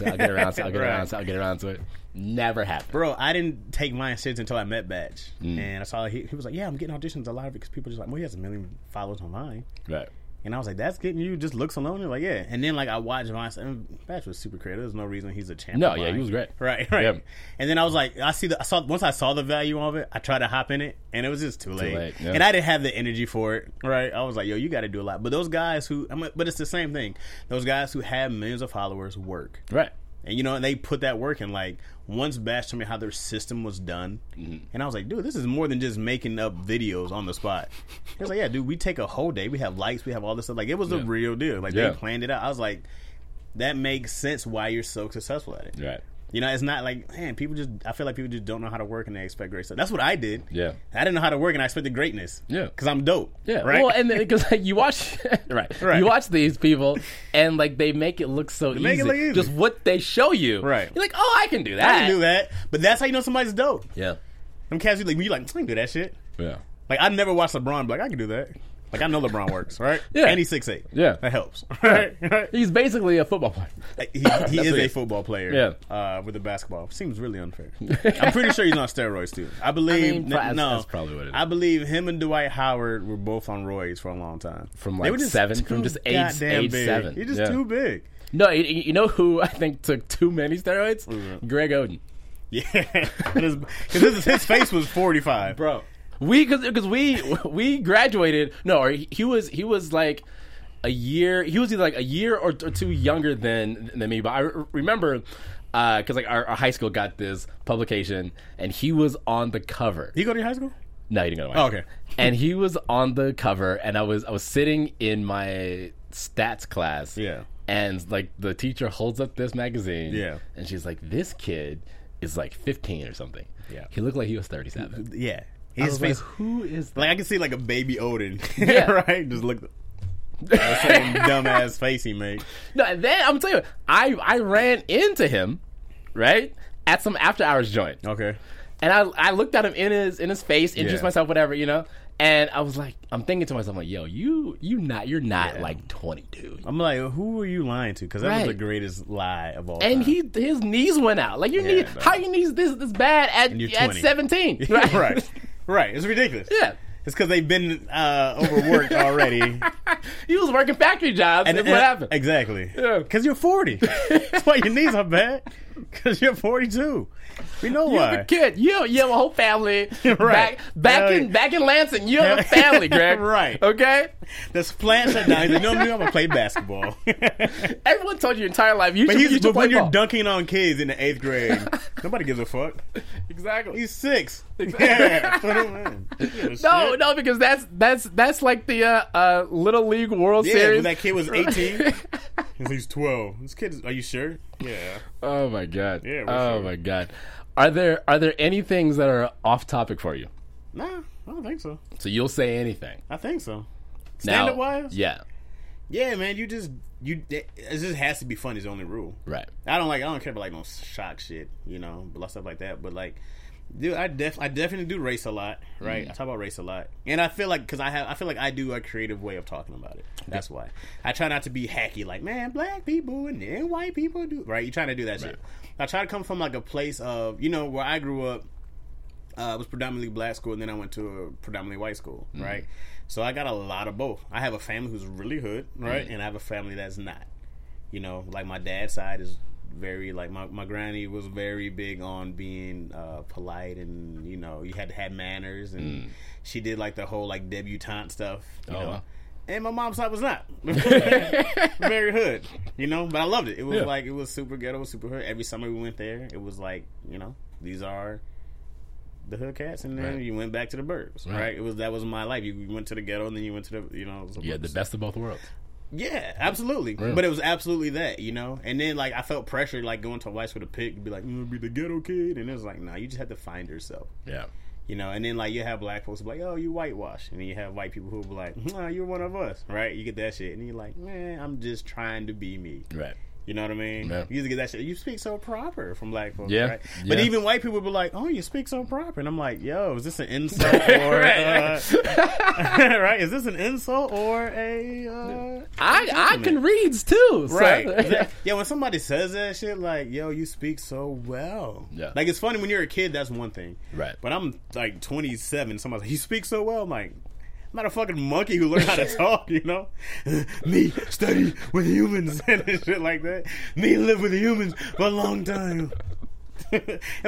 it. Never happened. Bro, I didn't take mine serious until I met Batch. And I saw he was like, "Yeah, I'm getting auditions a lot of it because people just like, well, he has 1 million followers on Vine." Right. And I was like, that's getting you just looks alone? And like, yeah. And then, like, I watched Vine, and Batch was super creative. There's no reason he's a champion. No, yeah, he was great. Right. Yeah. And then I was like, once I saw the value of it, I tried to hop in it, and it was just too late. Yeah. And I didn't have the energy for it, right? I was like, yo, you got to do a lot. But those guys but it's the same thing. Those guys who have millions of followers work. Right. And, you know, and they put that work in. Like, once Bash told me how their system was done, and I was like, dude, this is more than just making up videos on the spot. He was like, yeah, dude, we take a whole day. We have lights. We have all this stuff. Like, it was a real deal. Like, they planned it out. I was like, that makes sense why you're so successful at it. Right. You know, it's not like, man, I feel like people just don't know how to work and they expect great stuff. That's what I did. Yeah. I didn't know how to work and I expected greatness. Yeah. Because I'm dope. Yeah. Right? Well, and then, because, like, you watch, right. You watch these people and, like, they make it look so easy. Just what they show you. Right. You're like, oh, I can do that. I can do that. But that's how you know somebody's dope. Yeah. Them cats, like, when you're like, I can do that shit. Yeah. Like, I never watched LeBron, but like, I can do that. Like, I know LeBron works, right? Yeah. And he's 6'8". Yeah. That helps. Right? He's basically a football player. He is a football player. Yeah. With the basketball. Seems really unfair. I'm pretty sure he's on steroids, too. I believe... that's probably what it is. I believe him and Dwight Howard were both on roids for a long time. From, like, age 7. He's just too big. No, you know who I think took too many steroids? Mm-hmm. Greg Oden. Yeah. Because his face was 45. Bro. Because we graduated. No, or he was like a year. He was either like a year or two younger than me. But I remember because like our high school got this publication, and he was on the cover. You go to your high school? No, he didn't go to my high school. Okay. And he was on the cover, and I was sitting in my stats class. Yeah. And like the teacher holds up this magazine. Yeah. And she's like, "This kid is like 15 or something." Yeah. He looked like he was 37. Yeah. His face, like, who is that? Like, I can see like a baby Odin, right? Just look, that same dumbass face he made. No, and then I'm telling you, I ran into him, right, at some after hours joint. Okay, and I looked at him in his face, introduced myself, whatever, you know, and I was like, I'm thinking to myself, like, yo, you're not like 20, dude. I'm like, who are you lying to? Because that was the greatest lie of all time. And his knees went out. Like, how your knees this bad at 17? Right. Right. Right, it's ridiculous. Yeah. It's because they've been overworked already. He was working factory jobs, and what happened. Exactly. Yeah. Because you're 40. That's why your knees are bad. Because you're 42. We know you why. have a kid. You have a whole family. Right. Back in Lansing, you have a family, Greg. Right. Okay? This plant shut down. He's like, no, I'm going to play basketball. Everyone told you your entire life, you should but play when you're ball. dunking on kids in the 8th grade, nobody gives a fuck. Exactly. He's 6. Yeah. No, because that's like the Little League World Series. When that kid was 18. He's 12. This kid is, are you sure? Yeah. Oh my god. Yeah. Oh my god. Are there any things that are off topic for you? Nah, I don't think so. So you'll say anything. I think so. Stand up wise? Yeah. Yeah, man, it just has to be fun is the only rule. Right. I don't care about like no shock shit, stuff like that. But like, dude, I definitely do race a lot, right? I talk about race a lot, and I feel like because I feel like I do a creative way of talking about it. That's why I try not to be hacky, like, man, black people and then white people do, right? You trying to do that shit. I try to come from like a place of where I grew up. It was predominantly black school, and then I went to a predominantly white school, right? So I got a lot of both. I have a family who's really hood, right? And I have a family that's not. Like my dad's side is very, like, my granny was very big on being polite, and, you had to have manners, and she did, like, the whole, like, debutante stuff, you know? And my mom's side was not. Very hood, but I loved it. It was like, it was super ghetto, super hood. Every summer we went there, it was like, these are the hood cats, and then you went back to the burbs, right? That was my life. You went to the ghetto, and then you went to the, Yeah, the best of both worlds. Yeah, absolutely. Really? But it was absolutely that, And then, like, I felt pressure, like, going to a white school to pick, to be like, be the ghetto kid. And it was like, nah, you just have to find yourself. Yeah. And then, like, you have black folks be like, oh, you whitewash. And then you have white people who be like, nah, you're one of us, right? You get that shit. And you're like, man, I'm just trying to be me. Right. You know what I mean? Yeah. You used to get that shit. You speak so proper from black folks, right? But even white people be like, "Oh, you speak so proper," and I'm like, "Yo, is this an insult or right? Is this an insult or a?" I can reads too, right? Yeah, when somebody says that shit, like, "Yo, you speak so well," like it's funny when you're a kid. That's one thing, right? But I'm like 27. Somebody's like, "You speak so well," I'm like, I'm not a fucking monkey who learned how to talk, Me study with humans and shit like that. Me live with humans for a long time. If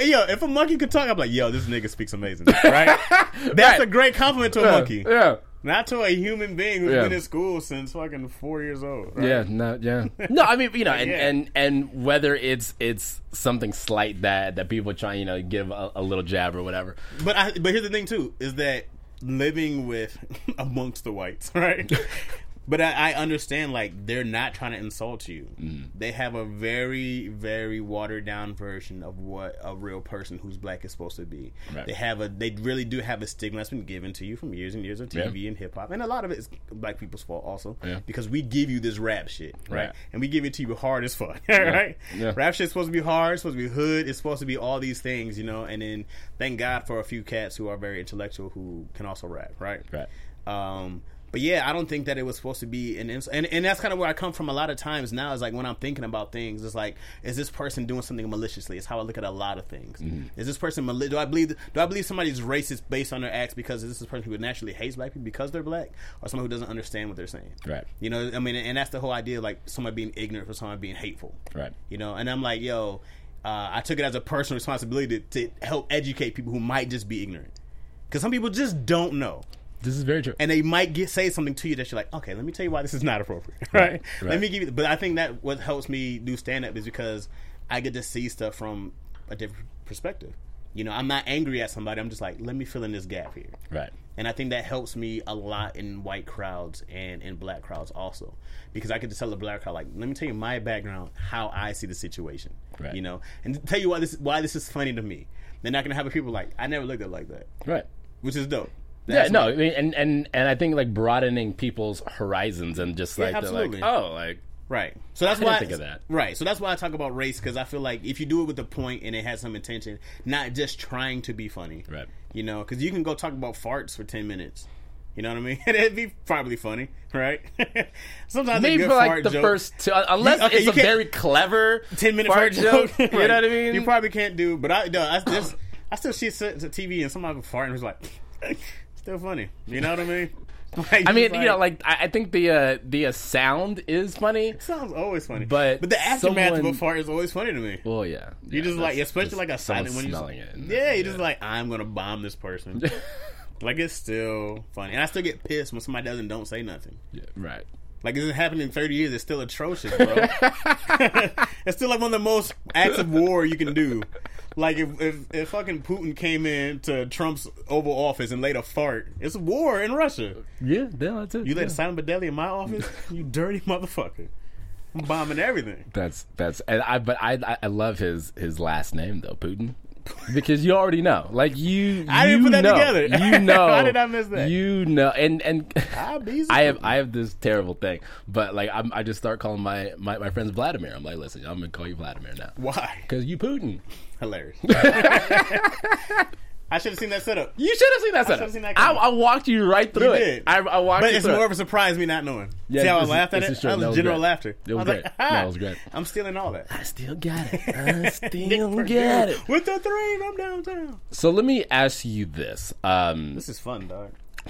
a monkey could talk, I'm like, yo, this nigga speaks amazing, right? That's a great compliment to a monkey. Yeah. Not to a human being who's been in school since fucking 4 years old. Right? No, I mean, and whether it's something slight that people try, give a little jab or whatever. But here's the thing too, is that living with amongst the whites, right? But I understand, like, they're not trying to insult you. They have a very, very watered down version of what a real person who's black is supposed to be. Right. They really do have a stigma that's been given to you from years and years of TV and hip hop, and a lot of it is black people's fault also, because we give you this rap shit, right? And we give it to you hard as fuck, right? Yeah. Rap shit's supposed to be hard, it's supposed to be hood, it's supposed to be all these things, and then thank God for a few cats who are very intellectual who can also rap, right? Right. But yeah, I don't think that it was supposed to be and that's kind of where I come from a lot of times now, is like when I'm thinking about things, it's like, is this person doing something maliciously? It's how I look at a lot of things. Is this person do I believe somebody's racist based on their acts because this is a person who naturally hates black people because they're black, or someone who doesn't understand what they're saying? Right. I mean, and that's the whole idea, like someone being ignorant for someone being hateful. Right. And I'm like, yo, I took it as a personal responsibility to help educate people who might just be ignorant, because some people just don't know. This is very true. And they might say something to you that you're like, okay, let me tell you why this is not appropriate, right? Let me give you. But I think that what helps me do stand-up is because I get to see stuff from a different perspective. I'm not angry at somebody. I'm just like, let me fill in this gap here. Right. And I think that helps me a lot in white crowds and in black crowds also, because I get to tell the black crowd, like, let me tell you my background, how I see the situation, right? And tell you why this is funny to me. They're not gonna have people like, I never looked at it like that, right? Which is dope. I mean, and I think, like, broadening people's horizons and just like, absolutely. They're like, oh, like, right. So that's why I think of that. Right. So that's why I talk about race, because I feel like if you do it with a point and it has some intention, not just trying to be funny, right? Because you can go talk about farts for 10 minutes. You know what I mean? It'd be probably funny, right? Sometimes maybe a good for like fart the joke, first two, unless it's a very clever 10-minute fart joke. Right. You know what I mean? You probably can't do, but I still see it to TV and somebody farting who's like, still funny. You know what I mean? Like, I mean, you know, like I think the sound is funny. It sounds always funny, but the aftermath of a fart is always funny to me. Well, yeah, you just like, especially like a silent when smelling it. You're just like, I'm gonna bomb this person. Like, it's still funny, and I still get pissed when somebody don't say nothing. Yeah, right. Like, this has happened in 30 years. It's still atrocious, bro. It's still like one of the most acts of war you can do. Like, if fucking Putin came in to Trump's Oval Office and laid a fart, it's a war in Russia. Yeah, that's it. You let Simon Badeli in my office? You dirty motherfucker. I'm bombing everything. I love his last name though, Putin. Because you already know, like I didn't put that together. You know, how did I miss that? You know, and I have this terrible thing, but like I just start calling my friends Vladimir. I'm like, listen, I'm gonna call you Vladimir now. Why? Because you Putin. Hilarious. I should have seen that setup. You should have seen that setup. I walked you right through it. Did. I walked but you it's through more of a surprise me not knowing. Yeah, see how I laughed at it? That was general laughter. It was great. Like, it was great. I'm stealing all that. I still got it. I still got it. With the three from downtown. So let me ask you this. This is fun, dog.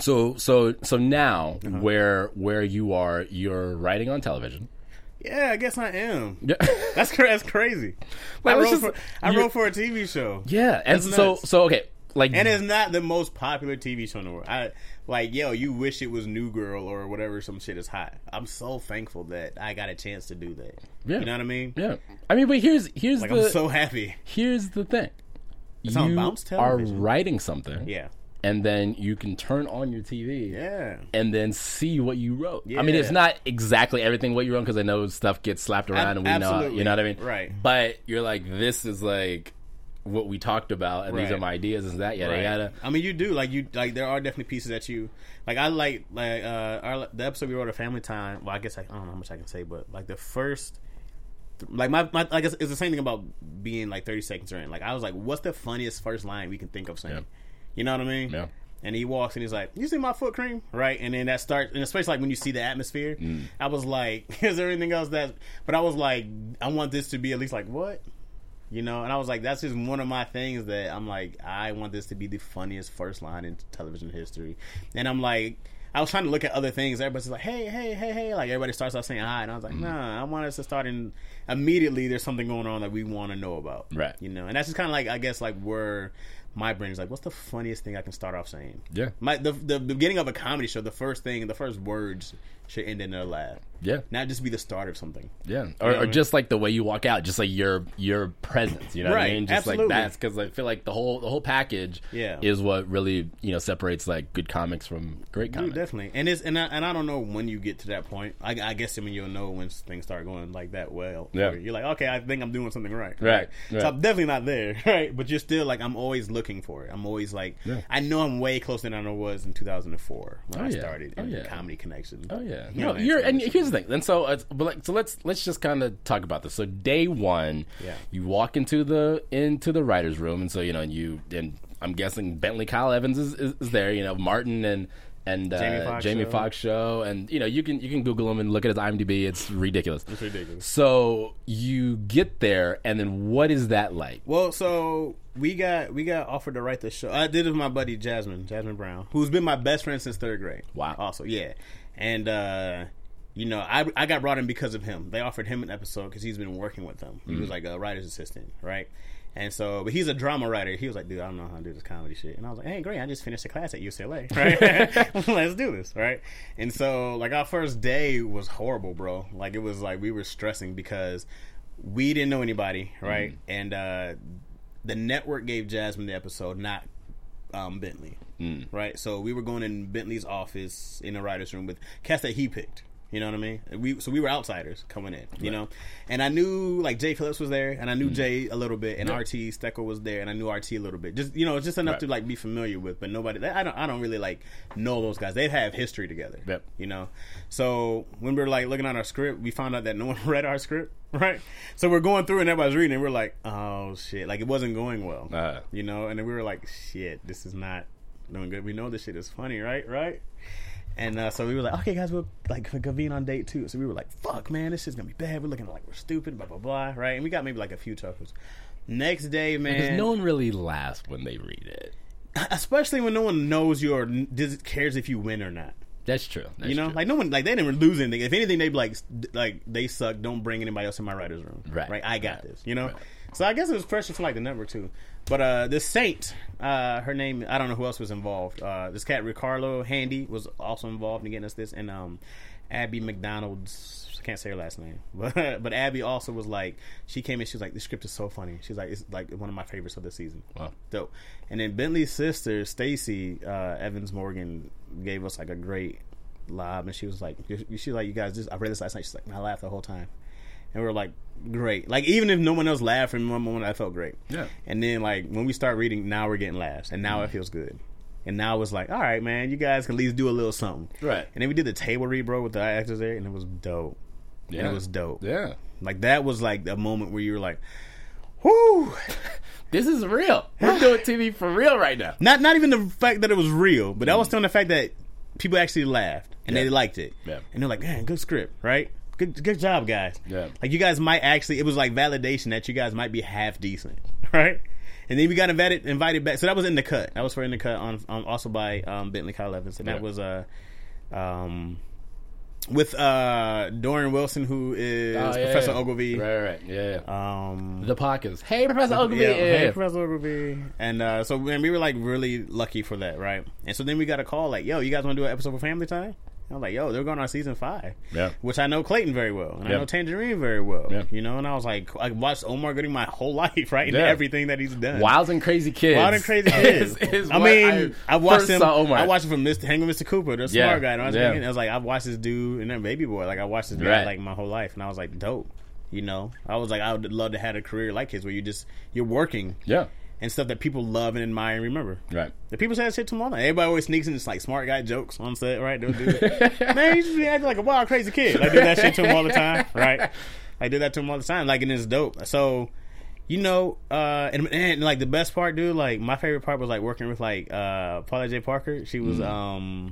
So now where you are, you're writing on television. Yeah, I guess I am. Yeah. That's crazy. Like, I wrote for a TV show. Yeah, and so okay. Like, and it's not the most popular TV show in the world. You wish it was New Girl or whatever. Some shit is hot. I'm so thankful that I got a chance to do that. Yeah. You know what I mean? Yeah. I mean, but here's like, I'm so happy. Here's the thing. It's on Bounce Television. Are writing something. Yeah. And then you can turn on your TV. Yeah. And then see what you wrote. Yeah. I mean, it's not exactly everything what you wrote because I know stuff gets slapped around and we know, you know what I mean? Right. But you're like, this is like what we talked about, and these are my ideas, is that yada yada. I mean, you do there are definitely pieces that you like. I like the episode we wrote of Family Time. Well, I guess I don't know how much I can say, but like the first, like my I guess it's the same thing about being like 30 seconds in. Like I was like, what's the funniest first line we can think of saying? Yeah. You know what I mean? Yeah. And he walks and he's like, "You see my foot cream?" Right? And then that starts, and especially like when you see the atmosphere, I was like, "Is there anything else that?" But I was like, I want this to be at least like what. You know, and I was like, that's just one of my things that I'm like, I want this to be the funniest first line in television history. And I'm like, I was trying to look at other things. Everybody's like, hey. Like, everybody starts out saying hi. And I was like, nah, I want us to start in immediately. There's something going on that we want to know about. Right. You know, and that's just kind of like, I guess, like where my brain is like, what's the funniest thing I can start off saying? Yeah. The beginning of a comedy show, the first words should end in a laugh. Yeah. Not just be the start of something. Yeah. Or just like the way you walk out, just like your presence, you know what I mean? Just absolutely. like that's because I feel like the whole package is what really, separates like good comics from great comics. Definitely. And I don't know when you get to that point. I guess you'll know when things start going like that well. Yeah. You're like, okay, I think I'm doing something right. Right. So I'm definitely not there, right? But you're still like, I'm always looking for it. I'm always like, I know I'm way closer than I was in 2004 when I started in Comedy Connection. Oh yeah. No, and here's the thing. And so let's just kind of talk about this. So day one, you walk into the writer's room, and so and I'm guessing Bentley Kyle Evans is there. Martin and Jamie Foxx show, and you can Google him and look at his IMDb. It's ridiculous. It's ridiculous. So you get there, and then what is that like? Well, so we got offered to write the show. I did it with my buddy Jasmine Brown, who's been my best friend since 3rd grade. Wow. Also, yeah, and I got brought in because of him. They offered him an episode because he's been working with them. He was like a writer's assistant, right? And so, but he's a drama writer. He was like, dude, I don't know how to do this comedy shit. And I was like, hey, great, I just finished a class at UCLA, right? Let's do this, right? And so, like, our first day was horrible, bro. Like, it was like we were stressing because we didn't know anybody, right? And the network gave Jasmine the episode, not Bentley, right? So we were going in Bentley's office in the writer's room with cast that he picked. You know what I mean? We were outsiders coming in, you know? And I knew, like, Jay Phillips was there, and I knew Jay a little bit, and RT Steckel was there, and I knew RT a little bit. Just enough to, like, be familiar with, but nobody, I don't really, like, know those guys. They have history together, you know? So when we were, like, looking at our script, we found out that no one read our script, right? So we're going through, and everybody's reading, and we're like, oh, shit. Like, it wasn't going well, you know? And then we were like, shit, this is not doing good. We know this shit is funny, right? And so we were like, okay, guys, we'll like convene on date 2. So we were like, fuck, man, this shit's gonna be bad. We're looking like we're stupid, blah, blah, blah, right? And we got maybe like a few chuckles. Next day, man. Because no one really laughs when they read it. Especially when no one knows you or cares if you win or not. That's true. That's you know, true. like no one, like they didn't lose anything. If anything, they'd be like they suck. Don't bring anybody else in my writer's room. Right. I got this. You know. Right. So I guess it was pressure for like the network too. But this Saint, her name, I don't know who else was involved. This cat Ricardo Handy was also involved in getting us this, and Abby McDonald's. I can't say her last name, but Abby also was like, she came in, she was like, the script is so funny. She's like, it's like one of my favorites of the season. Wow, dope. And then Bentley's sister Stacy Evans Morgan gave us like a great lob, and she was like, you guys, I read this last night. She's like, I laughed the whole time. And we were like, great. Like, even if no one else laughed in one moment, I felt great. Yeah. And then, like, when we start reading, now we're getting laughs. And now it feels good. And now it's like, all right, man, you guys can at least do a little something. Right. And then we did the table read, bro, with the actors there, and it was dope. Yeah. And it was dope. Yeah. Like, that was, like, a moment where you were like, whoo. This is real. We're doing TV for real right now. Not even the fact that it was real, but that was still the fact that people actually laughed, and they liked it. Yeah. And they're like, man, good script, right? Good job, guys. Yeah. Like, you guys might actually, it was like validation that you guys might be half decent, right? And then we got invited back. So that was in the cut. That was for In the Cut on also by Bentley Kyle Evans. And that was with Dorian Wilson, who is Professor Ogilvy. Right. Yeah. The podcast. Hey, Professor Ogilvy. Hey, Professor Ogilvy. And so man, we were like really lucky for that, right? And so then we got a call like, yo, you guys want to do an episode for Family Time? I was like, yo, they're going on season 5. Yeah. Which I know Clayton very well. And I know Tangerine very well. Yeah. You know, and I was like, I watched Omar Gooding my whole life, right? And everything that he's done. Wild and Crazy Kids. I mean, I watched him. I watched him from Hanging with Mr. Cooper, the smart guy. And I was like, I watched this dude and then Baby Boy. Like, I watched this guy like my whole life. And I was like, dope. You know? I was like, I would love to have a career like his where you're working. Yeah. And stuff that people love and admire and remember. Right. The people say that shit tomorrow. Everybody always sneaks in this like smart guy jokes on set, right? They'll do it. Man, you just be acting like a wild, crazy kid. I do that shit to him all the time, right? I do that to him all the time. Like, and it's dope. So, you know, and like the best part, dude, like my favorite part was like working with like Paula J. Parker. She was on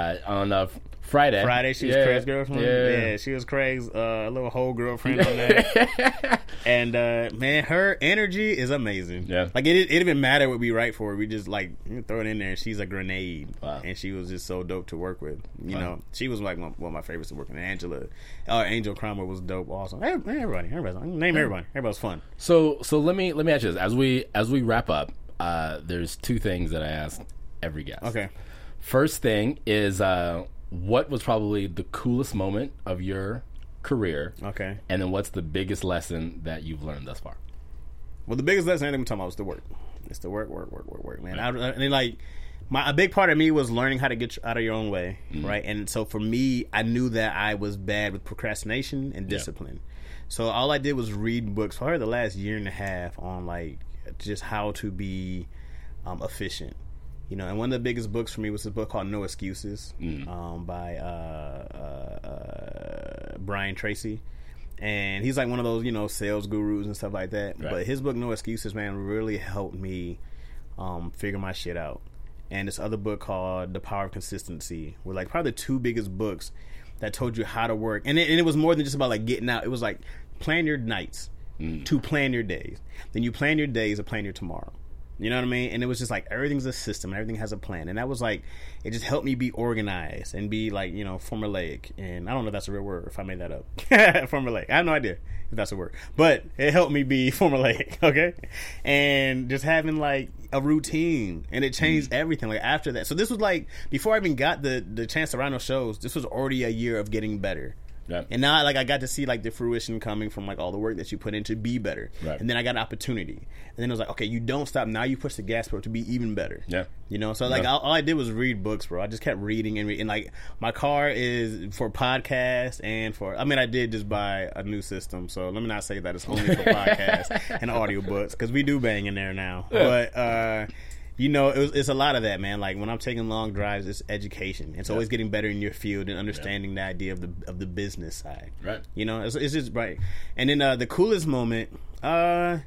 Friday. Friday, she was Craig's girlfriend. Yeah, she was Craig's little whole girlfriend on that. And man, her energy is amazing. Yeah, like it didn't even matter what we write for her. We just like throw it in there, and she's a grenade. Wow. And she was just so dope to work with. You know, she was like one of my favorites to work with. And Angel Cromwell was dope. Also, everybody, name everybody. Everybody's fun. So let me ask you this: as we wrap up, there's 2 things that I ask every guest. Okay. First thing is, what was probably the coolest moment of your career? Okay. And then what's the biggest lesson that you've learned thus far? Well, the biggest lesson I'm talking about was the work. It's the work, man. Right. A big part of me was learning how to get out of your own way, right? And so for me, I knew that I was bad with procrastination and discipline. Yep. So all I did was read books for the last year and a half on like just how to be efficient. You know, and one of the biggest books for me was a book called No Excuses by Brian Tracy. And he's like one of those, you know, sales gurus and stuff like that. Right. But his book, No Excuses, man, really helped me figure my shit out. And this other book called The Power of Consistency were like probably the 2 biggest books that told you how to work. And it was more than just about like getting out. It was like plan your nights to plan your days. Then you plan your days to plan your tomorrow. You know what I mean? And it was just like everything's a system, everything has a plan. And that was like, it just helped me be organized and be like, you know, formulaic. And I don't know if that's a real word, if I made that up. Formulaic. I have no idea if that's a word. But it helped me be formulaic, okay? And just having like a routine. And it changed everything like after that. So this was like, before I even got the chance to write on shows, this was already a year of getting better. Yeah. And now, like, I got to see, like, the fruition coming from, like, all the work that you put in to be better. Right. And then I got an opportunity. And then it was like, okay, you don't stop. Now you push the gas pedal to be even better. Yeah. You know? So, like, all I did was read books, bro. I just kept reading and like, my car is for podcasts and for... I mean, I did just buy a new system. So, let me not say that it's only for podcasts and audiobooks, because we do bang in there now. Yeah. But, you know, it's a lot of that, man. Like, when I'm taking long drives, it's education. It's always getting better in your field and understanding the idea of the business side. Right. You know, it's just right. And then the coolest moment, I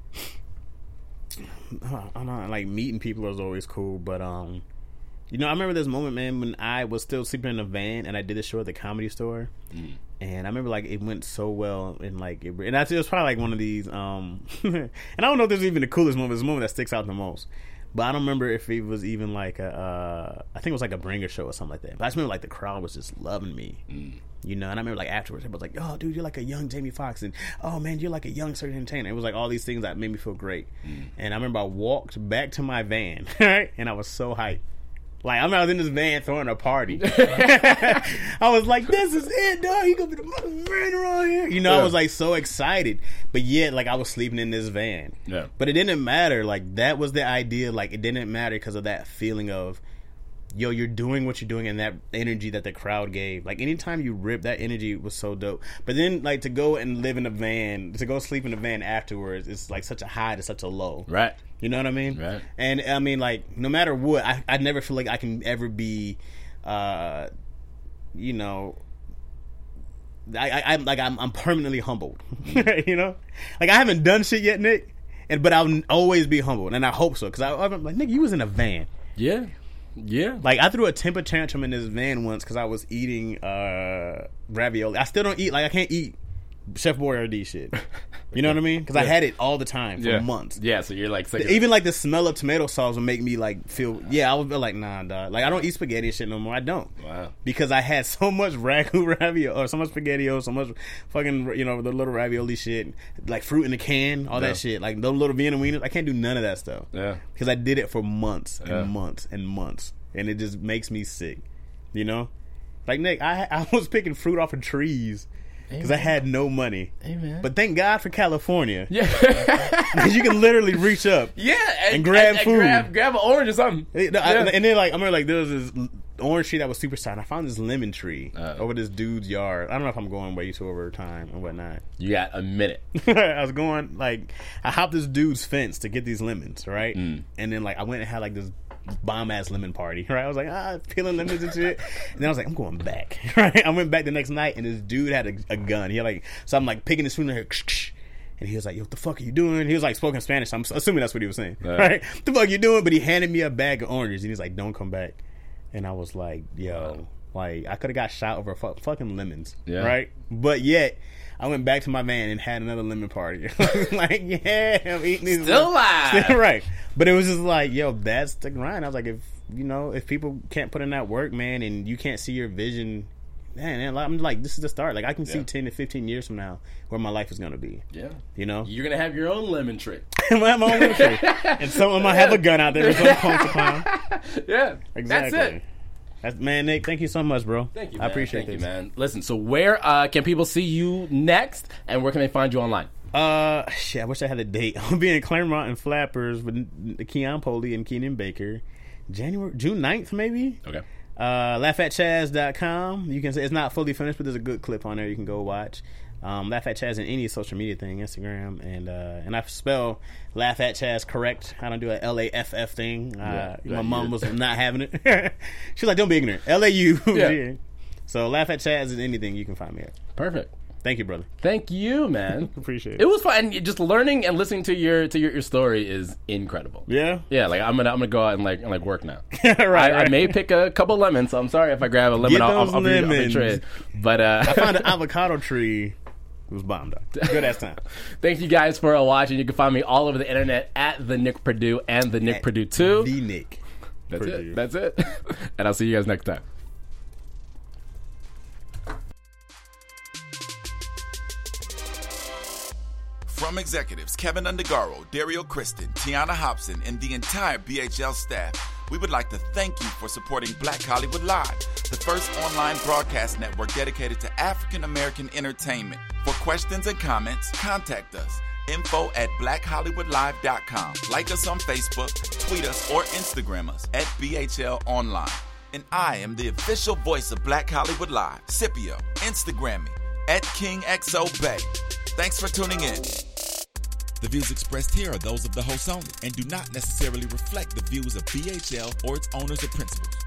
don't know, like meeting people is always cool. But you know, I remember this moment, man, when I was still sleeping in a van and I did a show at the Comedy Store. And I remember, like, it went so well, and like, it was probably like one of these. And I don't know if this is even the coolest moment. It's the moment that sticks out the most. But I don't remember if it was even like I think it was like a bringer show or something like that. But I just remember like the crowd was just loving me. You know, and I remember like afterwards, everybody was like, "Oh, dude, you're like a young Jamie Foxx," and "Oh man, you're like a young Cedric Entertainer." It was like all these things that made me feel great. And I remember I walked back to my van, right, and I was so hyped. Like I was in this van throwing a party. I was like, "This is it, dog. You gonna be the mother man around here." You know, I was like so excited, but yet like I was sleeping in this van. Yeah. But it didn't matter. Like that was the idea. Like it didn't matter because of that feeling of, yo, you're doing what you're doing, and that energy that the crowd gave. Like, anytime you rip, that energy was so dope. But then, like, to go and live in a van, to go sleep in a van afterwards, it's like such a high to such a low. Right. You know what I mean? Right. And, I mean, like, no matter what, I never feel like I can ever be, you know... I'm permanently humbled. You know? Like, I haven't done shit yet, Nick, but I'll always be humbled, and I hope so. Because I'm like, Nick, you was in a van. Yeah. Yeah. Like, I threw a temper tantrum in this van once because I was eating ravioli. I still don't eat, like, I can't eat Chef Boyardee shit. You know what I mean? Because I had it all the time for months. Yeah, so you're like... Even, like, the smell of tomato sauce would make me, like, feel... Yeah, I would be like, nah, dog. Like, I don't eat spaghetti and shit no more. I don't. Wow. Because I had so much ragu ravioli, or so much spaghetti, so much fucking, you know, the little ravioli shit, like fruit in a can, all that shit. Like, those little Vienna wieners. I can't do none of that stuff. Yeah. Because I did it for months and months and months. And it just makes me sick. You know? Like, Nick, I was picking fruit off of trees because I had no money. Amen. But thank God for California. Yeah. Because you can literally reach up and grab food. Grab an orange or something. And then, like, I remember, like, there was this orange tree that was super sad. I found this lemon tree over this dude's yard. I don't know if I'm going way too over time and whatnot. You got a minute. I was going, like, I hopped this dude's fence to get these lemons, right? And then, like, I went and had, like, this bomb ass lemon party, right? I was like, peeling lemons and shit. And then I was like, I'm going back, right? I went back the next night, and this dude had a gun. He had like, so I'm like picking his fruit in here, and he was like, yo, what the fuck are you doing? He was like spoken Spanish. So I'm assuming that's what he was saying, right? What the fuck are you doing? But he handed me a bag of oranges, and he's like, don't come back. And I was like, yo, like I could have got shot over fucking lemons, right? But yet I went back to my van and had another lemon party. Like, yeah, I'm eating these. Still alive. Right. But it was just like, yo, that's the grind. I was like, if people can't put in that work, man, and you can't see your vision, man, I'm like, this is the start. Like, I can see 10 to 15 years from now where my life is going to be. Yeah. You know? You're going to have your own lemon tree. I'm going to have my own lemon tree. And someone might have a gun out there with some punch upon. Yeah. Exactly. That's it. Man, Nick, thank you so much, bro. Thank you, man. I appreciate it, man. Listen, so where can people see you next, and where can they find you online? Shit, I wish I had a date. I'll be in Claremont and Flappers with Keon Poley and Keenan Baker, June 9th, maybe. Okay. LaughAtChaz.com. You can say it's not fully finished, but there's a good clip on there you can go watch. Laugh at Chaz in any social media thing, Instagram, and I spell Laugh at Chaz correct. I don't do a LAFF thing. My mom was not having it. She's like, don't be ignorant. LAU. Yeah. So Laugh at Chaz in anything you can find me at. Perfect. Thank you, brother. Thank you, man. Appreciate it. It was fun. And just learning and listening to your story is incredible. Yeah. Yeah. Like I'm gonna go out and like work now. Right. I may pick a couple lemons. So I'm sorry if I grab a lemon. I'll be trade. But I found an avocado tree. It was bombed up. Good ass time. Thank you guys for watching. You can find me all over the internet at the Nick Purdue and the Nick Purdue 2. The Nick. That's Purdue. It. That's it. And I'll see you guys next time. From executives Kevin Undergaro, Dario Kristen, Tiana Hobson, and the entire BHL staff, we would like to thank you for supporting Black Hollywood Live, the first online broadcast network dedicated to African American entertainment. For questions and comments, contact us. info@blackhollywoodlive.com. Like us on Facebook, tweet us, or Instagram us at BHL Online. And I am the official voice of Black Hollywood Live, Scipio. Instagram me at KingXOBay. Thanks for tuning in. The views expressed here are those of the host only and do not necessarily reflect the views of BHL or its owners or principals.